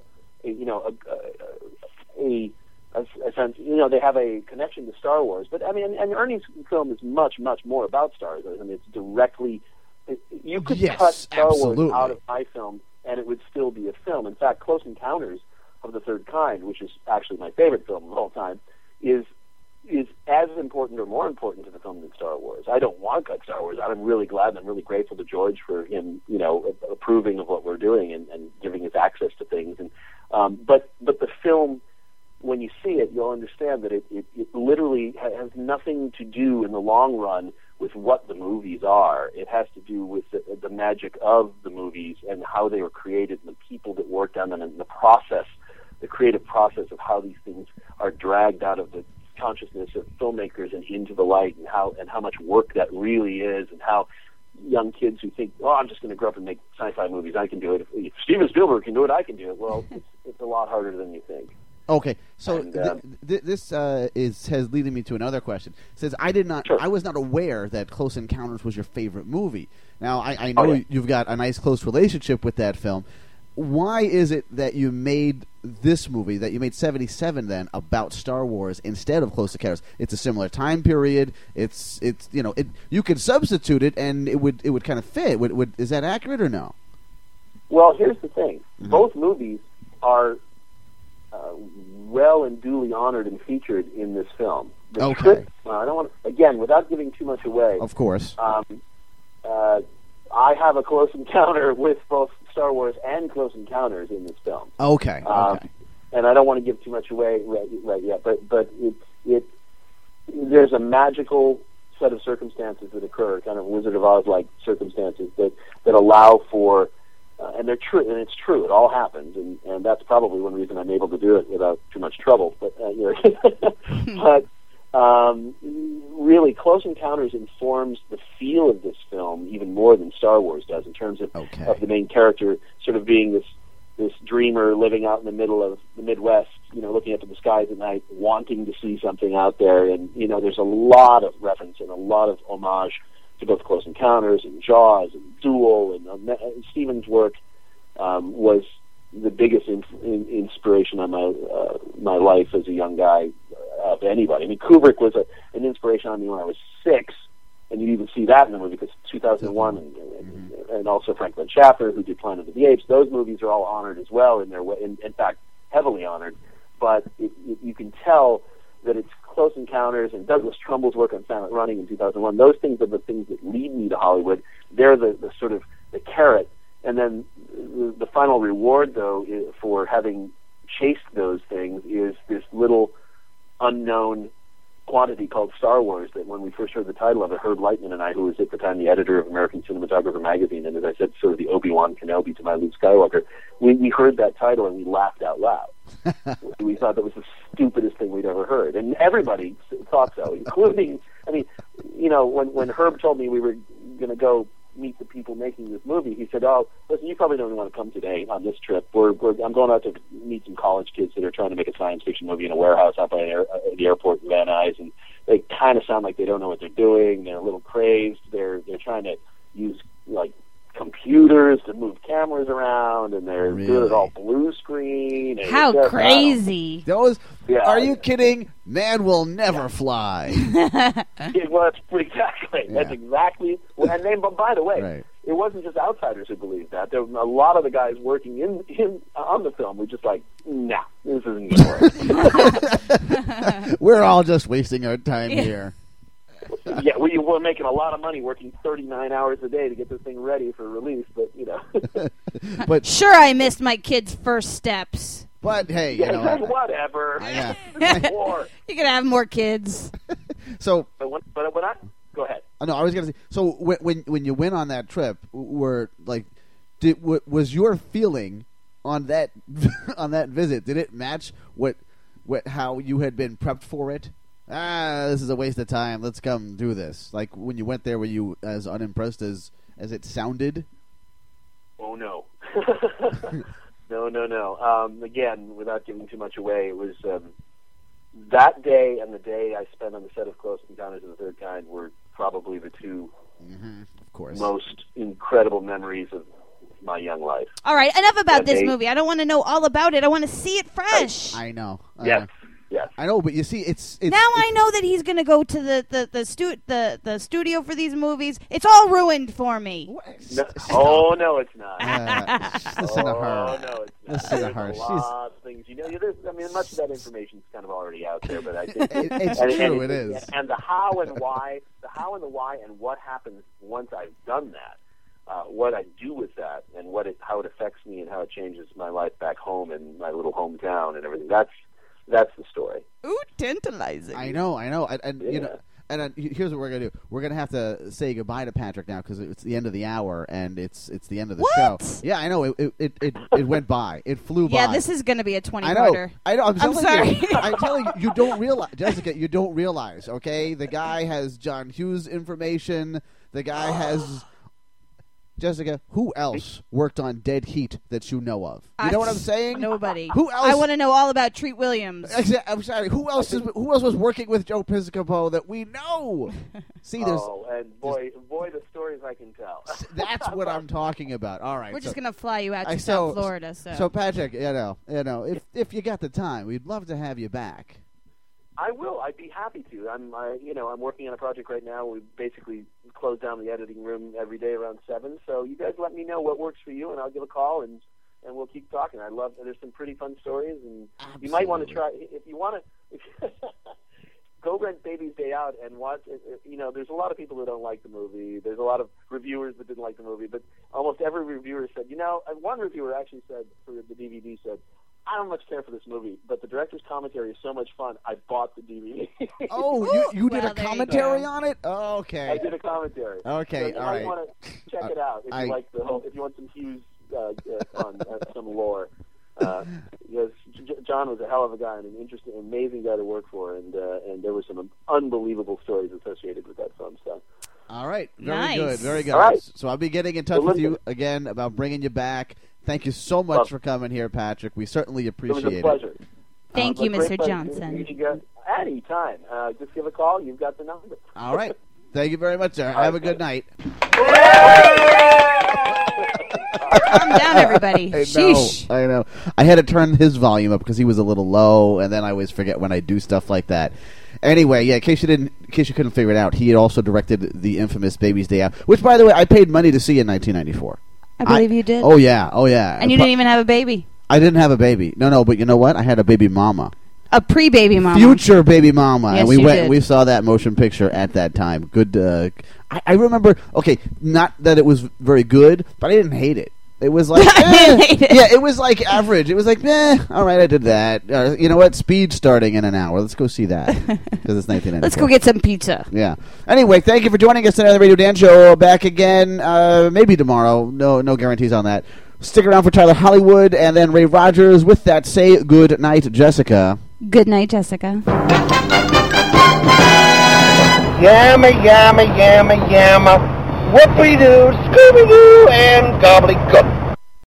[SPEAKER 9] sense. They have a connection to Star Wars. But I mean, and Ernie's film is much, much more about Star Wars. I mean, it's directly. You could cut Star Wars out of my film, and it would still be a film. In fact, Close Encounters of the Third Kind, which is actually my favorite film of all time, is as important or more important to the film than Star Wars. I don't want to cut Star Wars out. I'm really glad and I'm really grateful to George for him, approving of what we're doing and giving us access to things. And but the film, when you see it, you'll understand that it literally has nothing to do in the long run with what the movies are. It has to do with the magic of the movies and how they were created and the people that worked on them and the process, the creative process of how these things are dragged out of the consciousness of filmmakers and into the light, and how much work that really is, and how young kids who think, I'm just going to grow up and make sci-fi movies, I can do it. If Steven Spielberg can do it, I can do it. Well, it's a lot harder than you think.
[SPEAKER 2] Okay, so this has leading me to another question. It says I was not aware that Close Encounters was your favorite movie. Now I know you've got a nice close relationship with that film. Why is it that you made this movie, that you made 77 then, about Star Wars instead of Close Encounters? It's a similar time period. It's you could substitute it and it would kind of fit. Is that accurate or no?
[SPEAKER 9] Well, here's the thing. Mm-hmm. Both movies are well and duly honored and featured in this film. The script, I don't want to, again, without giving too much away.
[SPEAKER 2] Of course.
[SPEAKER 9] I have a close encounter with both Star Wars and Close Encounters in this film.
[SPEAKER 2] Okay.
[SPEAKER 9] And I don't want to give too much away right yet, but there's a magical set of circumstances that occur, kind of Wizard of Oz-like circumstances that allow for, and they're true, and it's true. It all happens, and that's probably one reason I'm able to do it without too much trouble. But really, Close Encounters informs the feel of this film even more than Star Wars does, in terms of the main character sort of being this dreamer living out in the middle of the Midwest, looking up at the skies at night, wanting to see something out there. And, there's a lot of reference and a lot of homage to both Close Encounters and Jaws and Duel. And Stevens' work was the biggest inspiration on my life as a young guy of anybody. I mean, Kubrick was an inspiration on me when I was 6, and you even see that in the movie, because 2001 and also Franklin Schaffner, who did Planet of the Apes. Those movies are all honored as well in their way, in fact, heavily honored. But you can tell that it's Close Encounters and Douglas Trumbull's work on Silent Running in 2001. Those things are the things that lead me to Hollywood. They're the sort of the carrot. And then the final reward, though, for having chased those things is this little unknown quantity called Star Wars, that when we first heard the title of it, Herb Lightman and I, who was at the time the editor of American Cinematographer magazine, and as I said, sort of the Obi-Wan Kenobi to my Luke Skywalker, we heard that title and we laughed out loud. We thought that was the stupidest thing we'd ever heard. And everybody thought so, including, when Herb told me we were going to go meet the people making this movie, he said, "Oh, listen, you probably don't want to come today on this trip. I'm going out to meet some college kids that are trying to make a science fiction movie in a warehouse out by the airport in Van Nuys, and they kind of sound like they don't know what they're doing. They're a little crazed. They're trying to use computers to move cameras around, and they're doing it all blue screen. And
[SPEAKER 7] how crazy!
[SPEAKER 2] Are you kidding? Man will never fly."
[SPEAKER 9] Well, exactly. Yeah. That's exactly. And then, but by the way, it wasn't just outsiders who believed that. There were a lot of the guys working on the film were just like, "Nah, this isn't going to work."
[SPEAKER 2] We're all just wasting our time here.
[SPEAKER 9] Yeah, we were making a lot of money working 39 hours a day to get this thing ready for release, but
[SPEAKER 2] But
[SPEAKER 7] sure, I missed my kids' first steps.
[SPEAKER 2] But hey,
[SPEAKER 9] whatever.
[SPEAKER 2] Yeah.
[SPEAKER 7] You can have more kids.
[SPEAKER 2] So,
[SPEAKER 9] but when I go ahead.
[SPEAKER 2] No, I was going to say. So when you went on that trip, was your feeling on that visit? Did it match how you had been prepped for it? This is a waste of time. Let's come do this. Like, when you went there, were you as unimpressed as it sounded?
[SPEAKER 9] Oh, no. No. Again, without giving too much away, it was that day and the day I spent on the set of Close Encounters of the Third Kind were probably the two
[SPEAKER 2] of course, most
[SPEAKER 9] incredible memories of my young life.
[SPEAKER 7] All right, enough about this movie. I don't want to know all about it. I want to see it fresh.
[SPEAKER 2] I know.
[SPEAKER 9] Yes.
[SPEAKER 2] I know, but you see, it's
[SPEAKER 7] now I know that he's going to go to the studio for these movies. It's all ruined for me.
[SPEAKER 9] No, it's not.
[SPEAKER 2] Listen to her.
[SPEAKER 9] Oh, no, it's not.
[SPEAKER 2] Listen to her.
[SPEAKER 9] There's a lot of things. Much of that information is kind of already out there, but I think
[SPEAKER 2] it's true. It is.
[SPEAKER 9] And the how and why, and what happens once I've done that. What I do with that, and how it affects me, and how it changes my life back home in my little hometown, and everything. That's the story.
[SPEAKER 7] Ooh, tantalizing.
[SPEAKER 2] I know. And here's what we're gonna do. We're gonna have to say goodbye to Patrick now, because it's the end of the hour and it's the end of the show. Yeah, I know. It went by. It flew by.
[SPEAKER 7] Yeah, this is gonna be a 20-parter.
[SPEAKER 2] I know. I'm
[SPEAKER 7] sorry.
[SPEAKER 2] I'm telling you. You don't realize, Jessica. You don't realize. Okay, the guy has John Hughes information. The guy has. Jessica, who else worked on Dead Heat that you know of? You know what I'm saying?
[SPEAKER 7] Nobody.
[SPEAKER 2] Who else?
[SPEAKER 7] I want to know all about Treat Williams.
[SPEAKER 2] I'm sorry. Who else was working with Joe Piscopo that we know? See, there's.
[SPEAKER 9] Oh, and boy, the stories I can tell.
[SPEAKER 2] That's what I'm talking about. All right,
[SPEAKER 7] we're just gonna fly you out to South Florida. So
[SPEAKER 2] Patrick, if you got the time, we'd love to have you back.
[SPEAKER 9] I will. I'd be happy to. I'm working on a project right now. We basically close down the editing room every day around 7. So you guys let me know what works for you, and I'll give a call, and we'll keep talking. There's some pretty fun stories, and
[SPEAKER 2] Absolutely.
[SPEAKER 9] You might want to try, if you want to, go rent Baby's Day Out and watch. There's a lot of people who don't like the movie. There's a lot of reviewers that didn't like the movie, but almost every reviewer said, one reviewer actually said, for the DVD, said, I don't much care for this movie, but the director's commentary is so much fun, I bought the DVD.
[SPEAKER 2] Oh, you did a commentary on it? Oh, okay.
[SPEAKER 9] I did a commentary.
[SPEAKER 2] Okay,
[SPEAKER 9] so
[SPEAKER 2] all right.
[SPEAKER 9] You want to check it out if you like if you want some Hughes on some lore. Because John was a hell of a guy and an interesting, amazing guy to work for, and there were some unbelievable stories associated with that film. So.
[SPEAKER 2] All right. Very
[SPEAKER 7] Nice.
[SPEAKER 2] good. Very good.
[SPEAKER 9] All right.
[SPEAKER 2] So I'll be getting in touch with you again about bringing you back. Thank you so much for coming here, Patrick. We certainly appreciate it.
[SPEAKER 9] It was a pleasure.
[SPEAKER 7] Thank you,
[SPEAKER 9] Great
[SPEAKER 7] Mr.
[SPEAKER 9] pleasure
[SPEAKER 7] Johnson.
[SPEAKER 9] meeting you guys. Anytime. Just give a call. You've got the number.
[SPEAKER 2] All right. Thank you very much, sir. Have a good night.
[SPEAKER 7] Calm down, everybody. Sheesh.
[SPEAKER 2] I know. I had to turn his volume up because he was a little low, and then I always forget when I do stuff like that. Anyway, yeah. In case you couldn't figure it out, he had also directed the infamous Baby's Day Out, which, by the way, I paid money to see in 1994.
[SPEAKER 7] I believe you did.
[SPEAKER 2] Oh yeah. Oh yeah.
[SPEAKER 7] And you didn't even have a baby.
[SPEAKER 2] I didn't have a baby. No. But you know what? I had a baby mama.
[SPEAKER 7] A pre-baby mama.
[SPEAKER 2] Future baby mama.
[SPEAKER 7] Yes,
[SPEAKER 2] and we
[SPEAKER 7] you
[SPEAKER 2] went
[SPEAKER 7] did.
[SPEAKER 2] and we saw that motion picture at that time. Good. I remember, okay, not that it was very good, but I didn't hate it. It was like, yeah, it was like average. It was like, all right, I did that. You know what? Speed starting in an hour. Let's go see that because it's 1994.
[SPEAKER 7] Let's go get some pizza.
[SPEAKER 2] Yeah. Anyway, thank you for joining us tonight on the Radio Dan Show. Back again, maybe tomorrow. No guarantees on that. Stick around for Tyler Hollywood and then Ray Rogers. With that, say good night, Jessica.
[SPEAKER 7] Good night, Jessica.
[SPEAKER 10] Yamma, yamma, yamma, yamma. Whoopie-doo, Scooby-Doo, and gobbledygook.